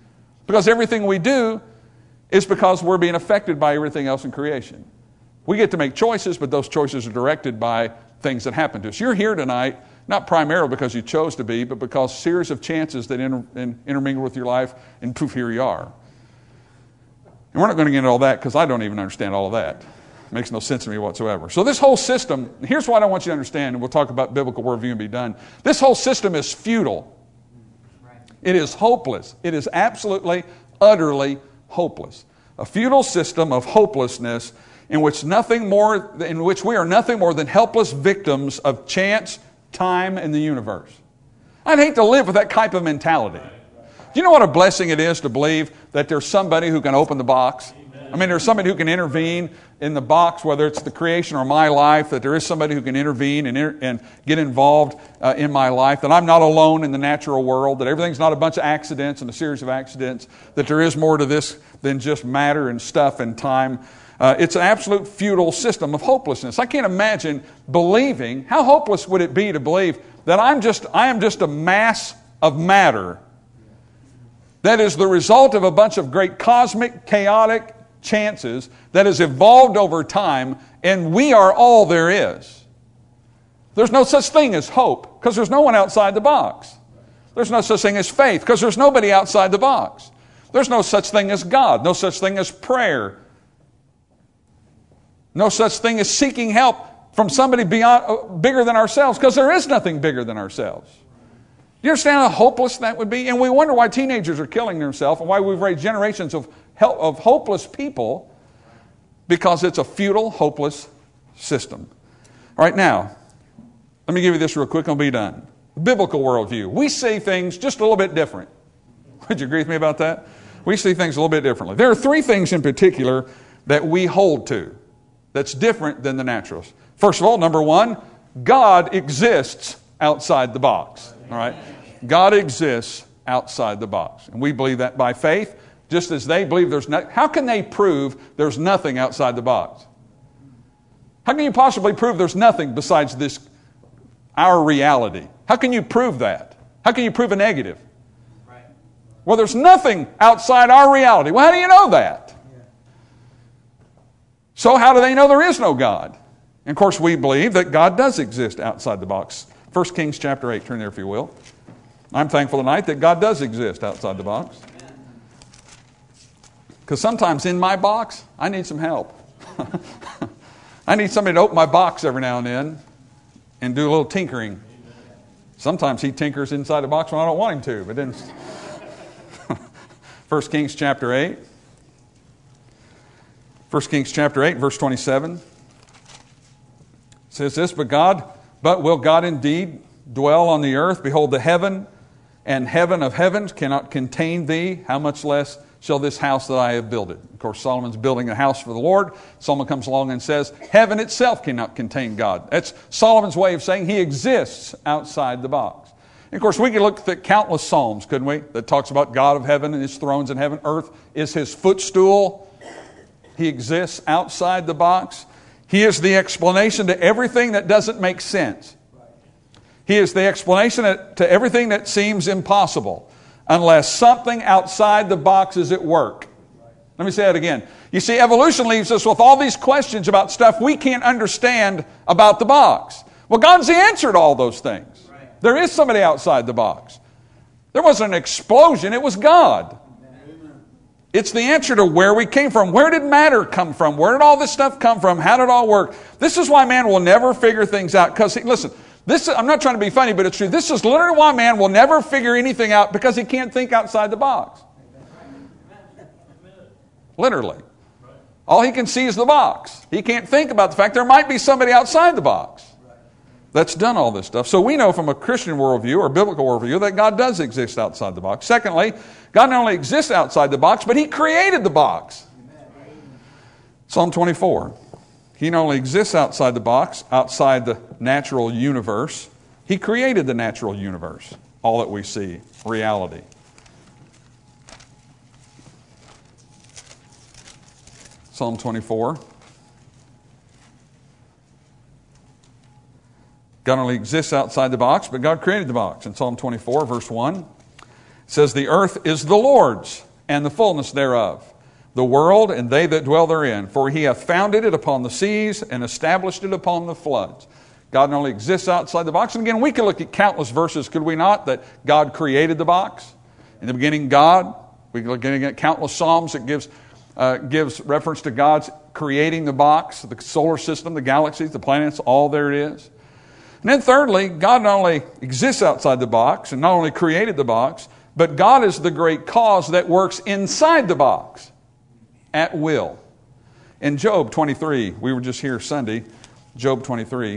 Because everything we do is because we're being affected by everything else in creation. We get to make choices, but those choices are directed by things that happen to us. You're here tonight, not primarily because you chose to be, but because a series of chances that intermingle with your life, and poof, here you are. And we're not going to get into all that because I don't even understand all of that. It makes no sense to me whatsoever. So this whole system, here's what I want you to understand, and we'll talk about biblical worldview and be done. This whole system is futile. It is hopeless. It is absolutely, utterly hopeless. A futile system of hopelessness in which we are nothing more than helpless victims of chance, time, and the universe. I'd hate to live with that type of mentality. Do you know what a blessing it is to believe that there's somebody who can open the box? I mean, there's somebody who can intervene in the box, whether it's the creation or my life, that there is somebody who can intervene and get involved in my life, that I'm not alone in the natural world, that everything's not a bunch of accidents and a series of accidents, that there is more to this than just matter and stuff and time. It's an absolute futile system of hopelessness. I can't imagine believing, how hopeless would it be to believe that I am just a mass of matter that is the result of a bunch of great cosmic, chaotic chances that has evolved over time, and we are all there is. There's no such thing as hope, because there's no one outside the box. There's no such thing as faith, because there's nobody outside the box. There's no such thing as God, no such thing as prayer, no such thing as seeking help from somebody bigger than ourselves, because there is nothing bigger than ourselves. Do you understand how hopeless that would be? And we wonder why teenagers are killing themselves and why we've raised generations of hopeless people, because it's a futile, hopeless system. All right, now, let me give you this real quick and we'll be done. The biblical worldview. We see things just a little bit different. Would you agree with me about that? We see things a little bit differently. There are three things in particular that we hold to that's different than the naturals. First of all, number one, God exists outside the box. All right? God exists outside the box. And we believe that by faith, just as they believe there's nothing. How can they prove there's nothing outside the box? How can you possibly prove there's nothing besides this, our reality? How can you prove that? How can you prove a negative? Right. Well, there's nothing outside our reality. Well, how do you know that? Yeah. So how do they know there is no God? And of course, we believe that God does exist outside the box. 1 Kings chapter 8, turn there if you will. I'm thankful tonight that God does exist outside the box. Because sometimes in my box, I need some help. I need somebody to open my box every now and then and do a little tinkering. Sometimes he tinkers inside the box when I don't want him to. But then 1 Kings chapter 8. 1 Kings chapter 8, verse 27. Says this, But will God indeed dwell on the earth? Behold, the heaven and heaven of heavens cannot contain thee. How much less shall this house that I have builded? Of course, Solomon's building a house for the Lord. Solomon comes along and says, heaven itself cannot contain God. That's Solomon's way of saying he exists outside the box. And of course, we could look at countless psalms, couldn't we? That talks about God of heaven and his thrones in heaven. Earth is his footstool. He exists outside the box. He is the explanation to everything that doesn't make sense. He is the explanation to everything that seems impossible, unless something outside the box is at work. Let me say that again. You see, evolution leaves us with all these questions about stuff we can't understand about the box. Well, God's the answer to all those things. There is somebody outside the box. There wasn't an explosion, it was God. It's the answer to where we came from. Where did matter come from? Where did all this stuff come from? How did it all work? This is why man will never figure things out. Because, listen, I'm not trying to be funny, but it's true. This is literally why man will never figure anything out, because he can't think outside the box. Literally. All he can see is the box. He can't think about the fact there might be somebody outside the box that's done all this stuff. So we know from a Christian worldview or biblical worldview that God does exist outside the box. Secondly, God not only exists outside the box, but he created the box. Psalm 24. He not only exists outside the box, outside the natural universe, he created the natural universe, all that we see, reality. Psalm 24. God only exists outside the box, but God created the box. In Psalm 24, verse 1, it says, the earth is the Lord's, and the fullness thereof, the world and they that dwell therein. For he hath founded it upon the seas and established it upon the floods. God not only exists outside the box, and again, we could look at countless verses, could we not, that God created the box. In the beginning, God. We can look at countless Psalms that gives reference to God's creating the box, the solar system, the galaxies, the planets, all there it is. And then thirdly, God not only exists outside the box and not only created the box, but God is the great cause that works inside the box at will. In Job 23, we were just here Sunday, Job 23,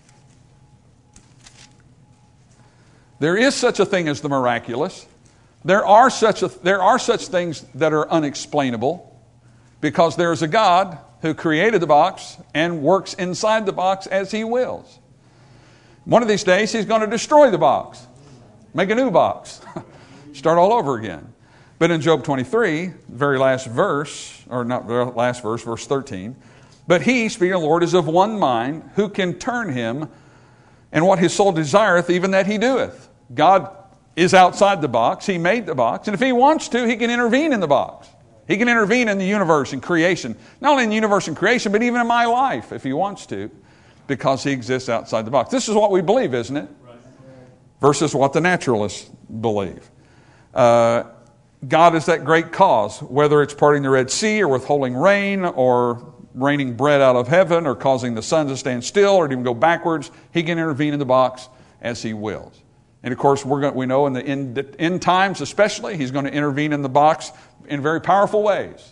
there is such a thing as the miraculous. There are such things that are unexplainable because there is a God who created the box and works inside the box as he wills. One of these days, he's going to destroy the box, make a new box, start all over again. But in Job 23, very last verse, or not the last verse, verse 13, but he, speaking of the Lord, is of one mind, who can turn him, and what his soul desireth, even that he doeth. God is outside the box. He made the box. And if he wants to, he can intervene in the box. He can intervene in the universe and creation. Not only in the universe and creation, but even in my life, if he wants to, because he exists outside the box. This is what we believe, isn't it? Versus what the naturalists believe. God is that great cause, whether it's parting the Red Sea or withholding rain or raining bread out of heaven or causing the sun to stand still or to even go backwards. He can intervene in the box as he wills. And of course, we know in the end times especially, he's going to intervene in the box in very powerful ways.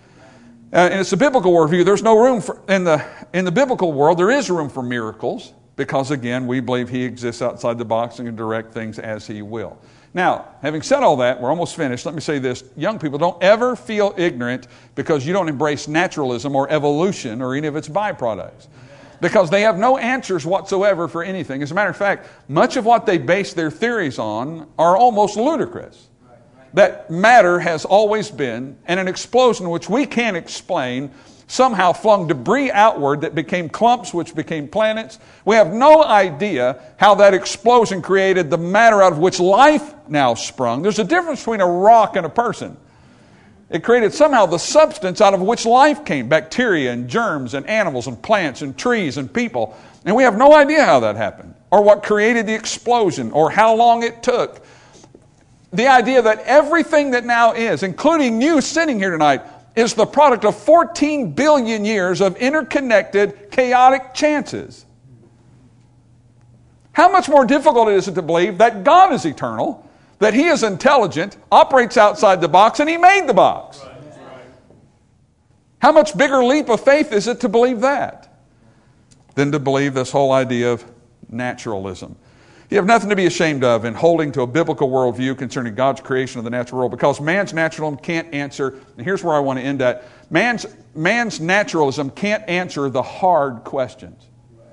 And it's a biblical worldview. There's no room for, in the biblical world, there is room for miracles because, again, we believe he exists outside the box and can direct things as he will. Now, having said all that, we're almost finished. Let me say this. Young people, don't ever feel ignorant because you don't embrace naturalism or evolution or any of its byproducts. Because they have no answers whatsoever for anything. As a matter of fact, much of what they base their theories on are almost ludicrous. That matter has always been, and an explosion which we can't explain somehow flung debris outward that became clumps, which became planets. We have no idea how that explosion created the matter out of which life now sprung. There's a difference between a rock and a person. It created somehow the substance out of which life came, bacteria and germs and animals and plants and trees and people. And we have no idea how that happened or what created the explosion or how long it took. The idea that everything that now is, including you sitting here tonight, is the product of 14 billion years of interconnected, chaotic chances. How much more difficult is it to believe that God is eternal, that he is intelligent, operates outside the box, and he made the box? Right. How much bigger leap of faith is it to believe that than to believe this whole idea of naturalism? You have nothing to be ashamed of in holding to a biblical worldview concerning God's creation of the natural world, because man's naturalism can't answer, and here's where I want to end at, man's naturalism can't answer the hard questions.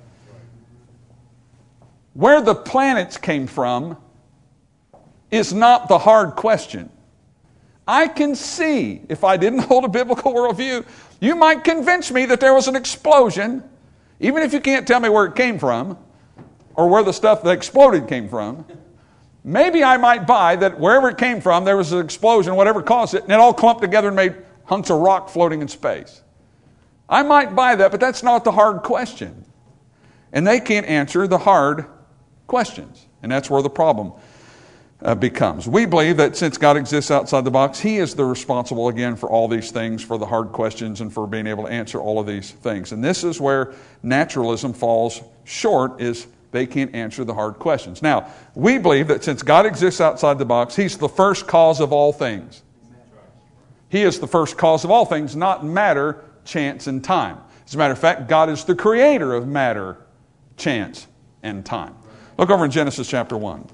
Where the planets came from is not the hard question. I can see, if I didn't hold a biblical worldview, you might convince me that there was an explosion, even if you can't tell me where it came from, or where the stuff that exploded came from. Maybe I might buy that wherever it came from, there was an explosion, whatever caused it, and it all clumped together and made hunks of rock floating in space. I might buy that, but that's not the hard question. And they can't answer the hard questions. And that's where the problem becomes. We believe that since God exists outside the box, he is the responsible, again, for all these things, for the hard questions, and for being able to answer all of these things. And this is where naturalism falls short, is they can't answer the hard questions. Now, we believe that since God exists outside the box, he's the first cause of all things. He is the first cause of all things, not matter, chance, and time. As a matter of fact, God is the creator of matter, chance, and time. Look over in Genesis chapter 1.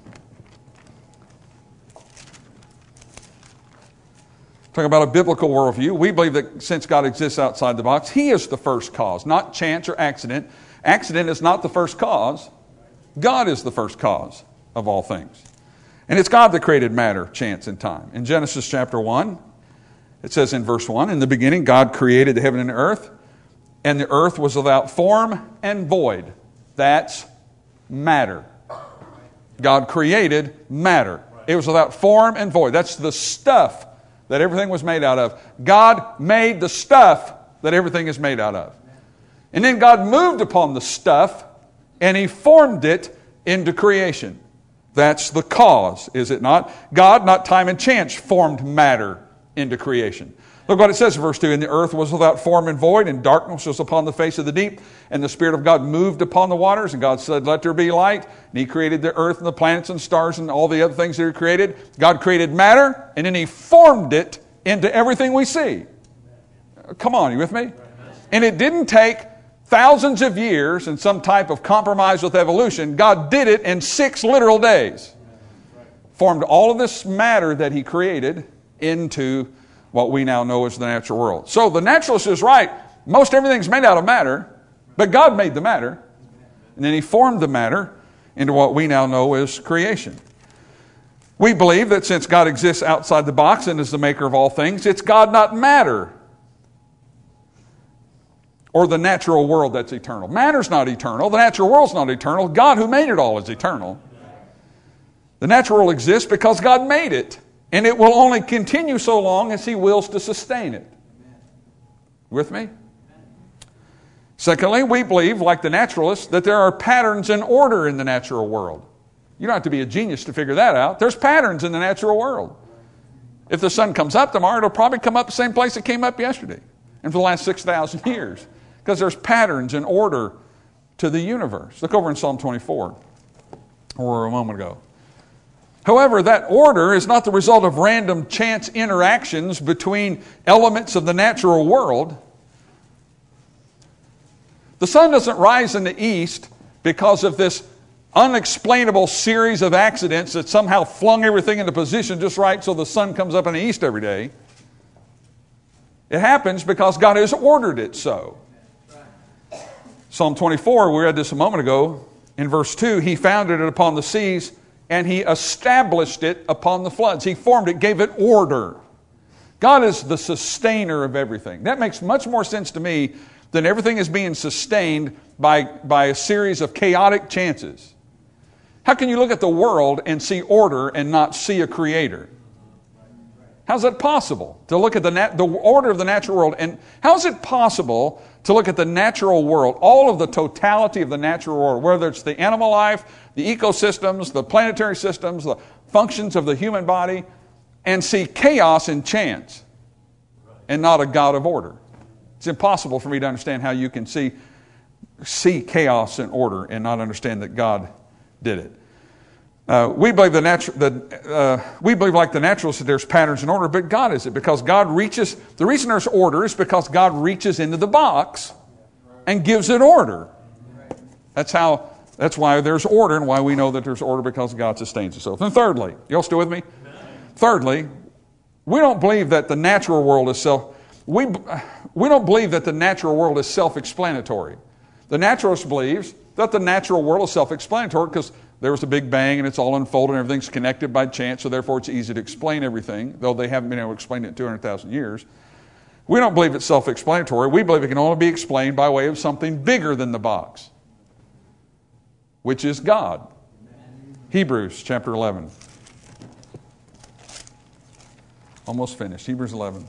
Talking about a biblical worldview, we believe that since God exists outside the box, he is the first cause, not chance or accident. Accident is not the first cause. God is the first cause of all things. And it's God that created matter, chance, and time. In Genesis chapter 1, it says in verse 1, in the beginning God created the heaven and the earth, and the earth was without form and void. That's matter. God created matter. It was without form and void. That's the stuff that everything was made out of. God made the stuff that everything is made out of. And then God moved upon the stuff and He formed it into creation. That's the cause, is it not? God, not time and chance, formed matter into creation. Look what it says in verse 2. And the earth was without form and void, and darkness was upon the face of the deep. And the Spirit of God moved upon the waters. And God said, let there be light. And He created the earth and the planets and stars and all the other things that He created. God created matter, and then He formed it into everything we see. Come on, you with me? And it didn't take thousands of years and some type of compromise with evolution. God did it in 6 literal days. Formed all of this matter that He created into what we now know as the natural world. So the naturalist is right. Most everything's made out of matter, but God made the matter. And then He formed the matter into what we now know as creation. We believe that since God exists outside the box and is the maker of all things, it's God, not matter, or the natural world that's eternal. Matter's not eternal. The natural world's not eternal. God, who made it all, is eternal. The natural world exists because God made it. And it will only continue so long as He wills to sustain it. With me? Secondly, we believe, like the naturalists, that there are patterns and order in the natural world. You don't have to be a genius to figure that out. There's patterns in the natural world. If the sun comes up tomorrow, it'll probably come up the same place it came up yesterday and for the last 6,000 years. Because there's patterns and order to the universe. Look over in Psalm 24, or a moment ago. However, that order is not the result of random chance interactions between elements of the natural world. The sun doesn't rise in the east because of this unexplainable series of accidents that somehow flung everything into position just right so the sun comes up in the east every day. It happens because God has ordered it so. Psalm 24, we read this a moment ago, in verse 2, He founded it upon the seas, and He established it upon the floods. He formed it, gave it order. God is the sustainer of everything. That makes much more sense to me than everything is being sustained by a series of chaotic chances. How can you look at the world and see order and not see a creator? How's that possible? To look at the order of the natural world, and how is it possible to look at the natural world, all of the totality of the natural world, whether it's the animal life, the ecosystems, the planetary systems, the functions of the human body, and see chaos and chance and not a God of order? It's impossible for me to understand how you can see chaos and order and not understand that God did it. We believe like the naturalists that there's patterns and order, but God is it because God reaches. The reason there's order is because God reaches into the box and gives it order. That's why there's order, and why we know that there's order, because God sustains Himself. And thirdly, you all still with me? Thirdly, we don't believe that the natural world is we don't believe that the natural world is self-explanatory. The naturalist believes that the natural world is self-explanatory because there was a big bang and it's all unfolded and everything's connected by chance, so therefore it's easy to explain everything, though they haven't been able to explain it in 200,000 years. We don't believe it's self-explanatory. We believe it can only be explained by way of something bigger than the box, which is God. Hebrews chapter 11. Almost finished. Hebrews 11.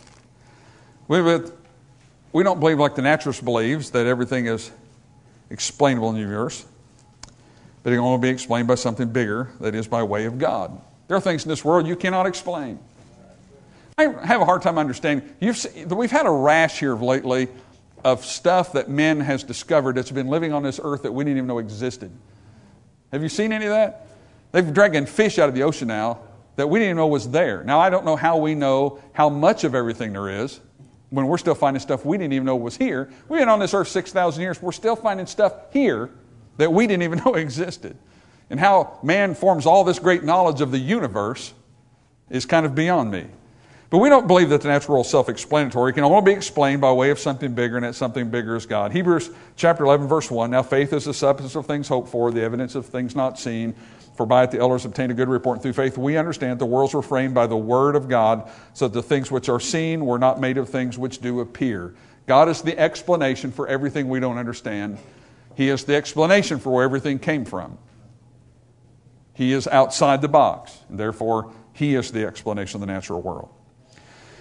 We don't believe like the naturalist believes that everything is explainable in the universe, but it can only be explained by something bigger, that is by way of God. There are things in this world you cannot explain. I have a hard time understanding. We've had a rash here lately of stuff that men has discovered that's been living on this earth that we didn't even know existed. Have you seen any of that? They've dragged fish out of the ocean now that we didn't even know was there. Now, I don't know how we know how much of everything there is when we're still finding stuff we didn't even know was here. We've been on this earth 6,000 years. We're still finding stuff here that we didn't even know existed. And how man forms all this great knowledge of the universe is kind of beyond me. But we don't believe that the natural world is self-explanatory. It can only be explained by way of something bigger, and that something bigger is God. Hebrews chapter 11, verse 1, Now faith is the substance of things hoped for, the evidence of things not seen. For by it the elders obtained a good report. And through faith we understand the worlds were framed by the word of God, so that the things which are seen were not made of things which do appear. God is the explanation for everything we don't understand. He is the explanation for where everything came from. He is outside the box, and therefore He is the explanation of the natural world.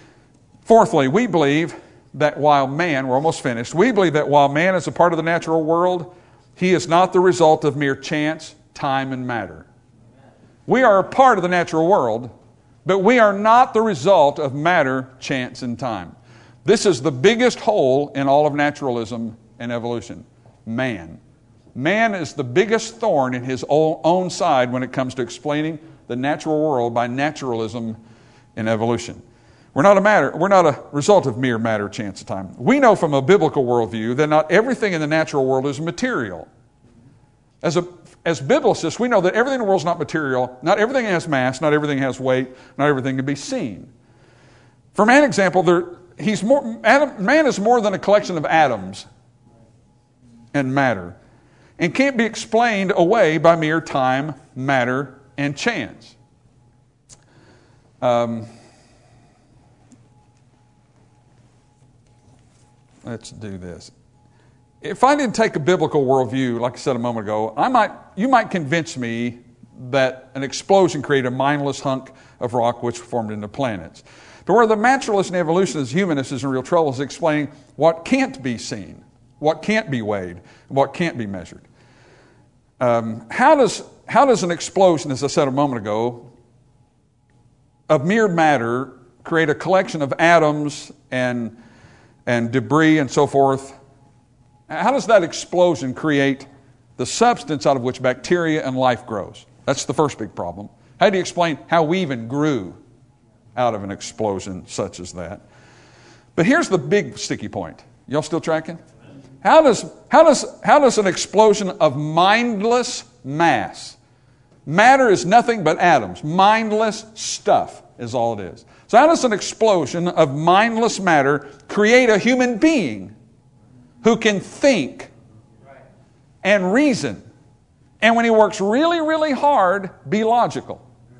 Fourthly, we believe that while man, we're almost finished, we believe that while man is a part of the natural world, he is not the result of mere chance, time, and matter. We are a part of the natural world, but we are not the result of matter, chance, and time. This is the biggest hole in all of naturalism and evolution. Man. Man is the biggest thorn in his own side when it comes to explaining the natural world by naturalism and evolution. We're not a result of mere matter, chance, and time. We know from a biblical worldview that not everything in the natural world is material. As biblicists, we know that everything in the world is not material. Not everything has mass. Not everything has weight. Not everything can be seen. For man, example, man is more than a collection of atoms and matter, and can't be explained away by mere time, matter, and chance. Let's do this. If I didn't take a biblical worldview, like I said a moment ago, you might convince me that an explosion created a mindless hunk of rock which formed into planets. But where the naturalist and evolutionist humanist is in real trouble is explaining what can't be seen, what can't be weighed, what can't be measured. How does an explosion, as I said a moment ago, of mere matter create a collection of atoms and debris and so forth? How does that explosion create the substance out of which bacteria and life grows? That's the first big problem. How do you explain how we even grew out of an explosion such as that? But here's the big sticky point. Y'all still tracking? How does an explosion of mindless mass? Matter is nothing but atoms. Mindless stuff is all it is. So how does an explosion of mindless matter create a human being who can think and reason, and when he works really, really hard, be logical?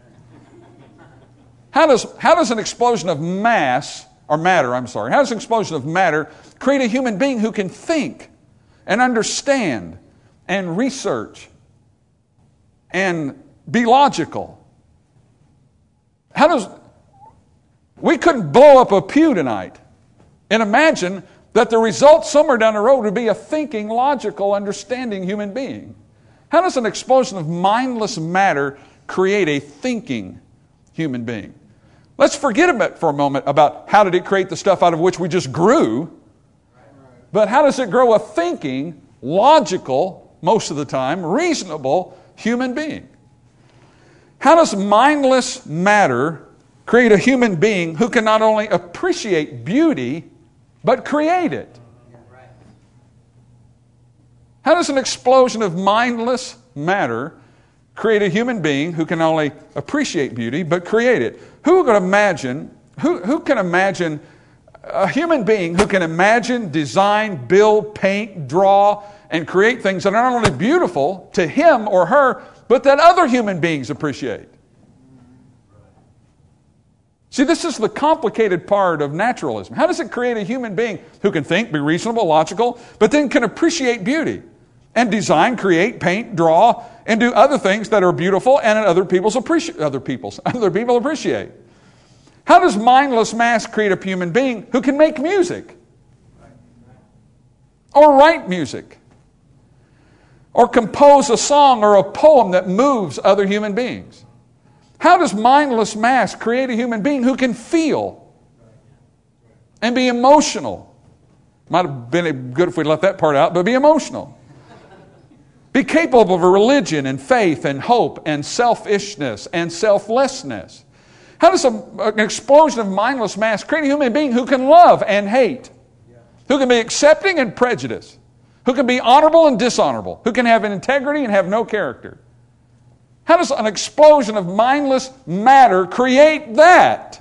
How does an explosion of matter, how does an explosion of matter create a human being who can think and understand and research and be logical? We couldn't blow up a pew tonight and imagine that the result somewhere down the road would be a thinking, logical, understanding human being. How does an explosion of mindless matter create a thinking human being? Let's forget for a moment about how did it create the stuff out of which we just grew, but how does it grow a thinking, logical, most of the time, reasonable human being? How does mindless matter create a human being who can not only appreciate beauty, but create it? How does an explosion of mindless matter create a human being who can not only appreciate beauty, but create it? Who can imagine a human being who can imagine, design, build, paint, draw, and create things that are not only beautiful to him or her, but that other human beings appreciate? See, this is the complicated part of naturalism. How does it create a human being who can think, be reasonable, logical, but then can appreciate beauty and design, create, paint, draw, and do other things that are beautiful and other people appreciate? How does mindless mass create a human being who can make music or write music or compose a song or a poem that moves other human beings? How does mindless mass create a human being who can feel and be emotional? Might have been good if we left that part out, but be emotional. Be capable of a religion and faith and hope and selfishness and selflessness. How does an explosion of mindless mass create a human being who can love and hate, who can be accepting and prejudiced, who can be honorable and dishonorable, who can have an integrity and have no character? How does an explosion of mindless matter create that?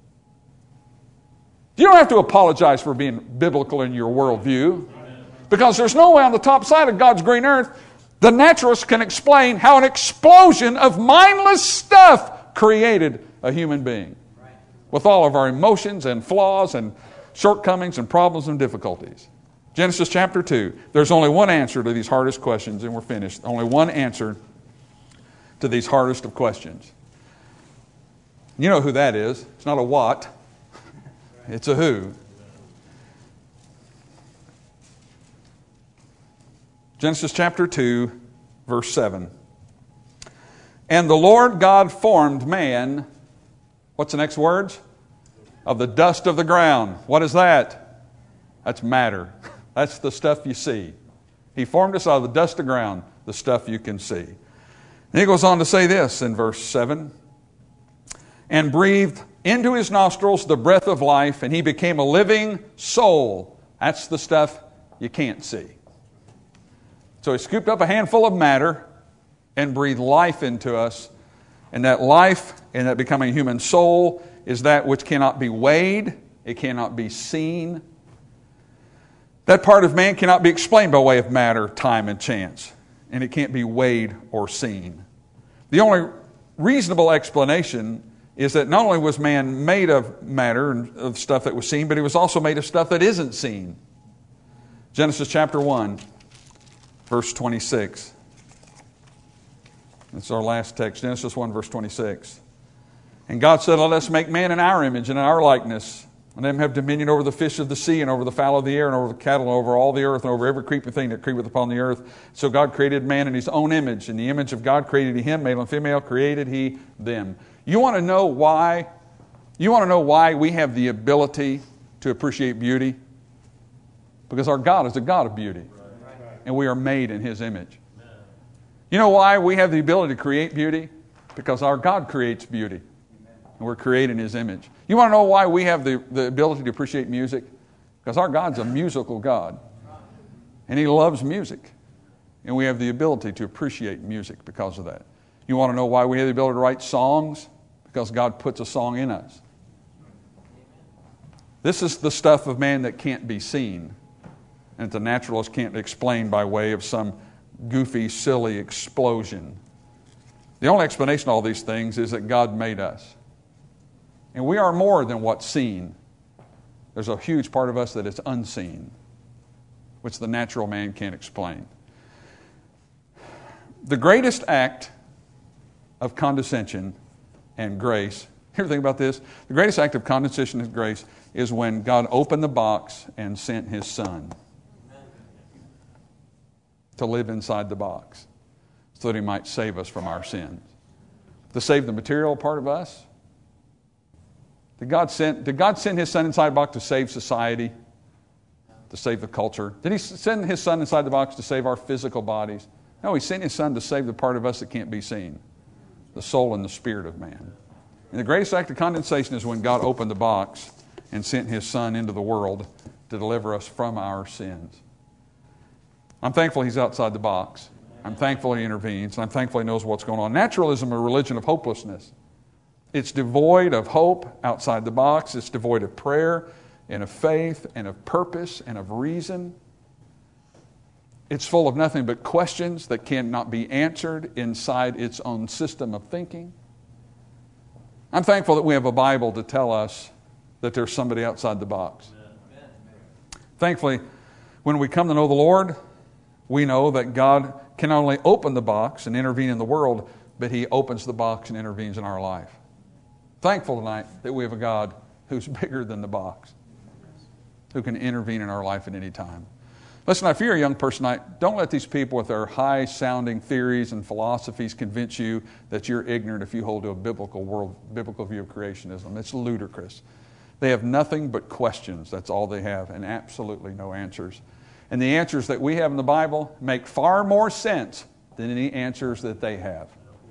You don't have to apologize for being biblical in your worldview, because there's no way on the top side of God's green earth the naturalist can explain how an explosion of mindless stuff created a human being with all of our emotions and flaws and shortcomings and problems and difficulties. Genesis chapter 2. There's only one answer to these hardest questions, and we're finished. Only one answer to these hardest of questions. You know who that is. It's not a what. It's a who. Genesis chapter 2, verse 7. And the Lord God formed man, what's the next words? Of the dust of the ground. What is that? That's matter. That's the stuff you see. He formed us out of the dust of the ground, the stuff you can see. And he goes on to say this in verse 7. And breathed into his nostrils the breath of life, and he became a living soul. That's the stuff you can't see. So he scooped up a handful of matter and breathed life into us. And that life and that becoming a human soul is that which cannot be weighed. It cannot be seen. That part of man cannot be explained by way of matter, time, and chance. And it can't be weighed or seen. The only reasonable explanation is that not only was man made of matter and of stuff that was seen, but he was also made of stuff that isn't seen. Genesis chapter 1, verse 26. That's our last text, Genesis 1, verse 26. And God said, let us make man in our image and in our likeness, and let him have dominion over the fish of the sea, and over the fowl of the air, and over the cattle, and over all the earth, and over every creeping thing that creepeth upon the earth. So God created man in his own image. In the image of God created he him, male and female created he them. You want to know why? You want to know why we have the ability to appreciate beauty? Because our God is a God of beauty. And we are made in his image. You know why we have the ability to create beauty? Because our God creates beauty. And we're created in his image. You want to know why we have the ability to appreciate music? Because our God's a musical God. And he loves music. And we have the ability to appreciate music because of that. You want to know why we have the ability to write songs? Because God puts a song in us. This is the stuff of man that can't be seen. And the naturalist can't explain by way of some goofy, silly explosion. The only explanation of all these things is that God made us. And we are more than what's seen. There's a huge part of us that is unseen, which the natural man can't explain. The greatest act of condescension and grace, you ever think about this? The greatest act of condescension and grace is when God opened the box and sent his Son to live inside the box so that he might save us from our sins. To save the material part of us? Did God send his Son inside the box to save society? To save the culture? Did he send his Son inside the box to save our physical bodies? No, he sent his Son to save the part of us that can't be seen. The soul and the spirit of man. And the greatest act of condescension is when God opened the box and sent his Son into the world to deliver us from our sins. I'm thankful he's outside the box. I'm thankful he intervenes. And I'm thankful he knows what's going on. Naturalism is a religion of hopelessness. It's devoid of hope outside the box. It's devoid of prayer and of faith and of purpose and of reason. It's full of nothing but questions that cannot be answered inside its own system of thinking. I'm thankful that we have a Bible to tell us that there's somebody outside the box. Amen. Thankfully, when we come to know the Lord, we know that God can not only open the box and intervene in the world, but he opens the box and intervenes in our life. Thankful tonight that we have a God who's bigger than the box, who can intervene in our life at any time. Listen, if you're a young person tonight, don't let these people with their high-sounding theories and philosophies convince you that you're ignorant if you hold to a biblical view of creationism. It's ludicrous. They have nothing but questions. That's all they have, and absolutely no answers. And the answers that we have in the Bible make far more sense than any answers that they have.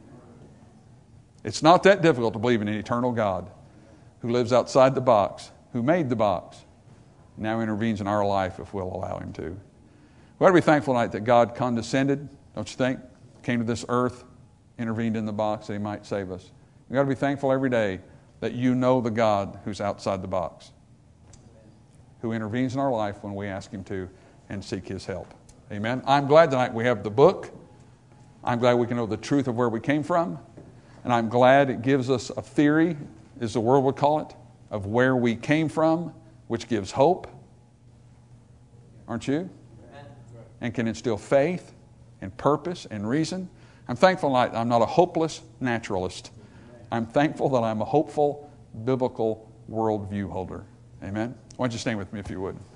It's not that difficult to believe in an eternal God who lives outside the box, who made the box, now intervenes in our life if we'll allow him to. We ought to be thankful tonight that God condescended, don't you think? Came to this earth, intervened in the box that he might save us. We've got to be thankful every day that you know the God who's outside the box, who intervenes in our life when we ask him to and seek his help. Amen. I'm glad tonight we have the book. I'm glad we can know the truth of where we came from. And I'm glad it gives us a theory, as the world would call it, of where we came from, which gives hope. Aren't you? And can instill faith and purpose and reason. I'm thankful tonight I'm not a hopeless naturalist. I'm thankful that I'm a hopeful biblical worldview holder. Amen. Why don't you stand with me if you would?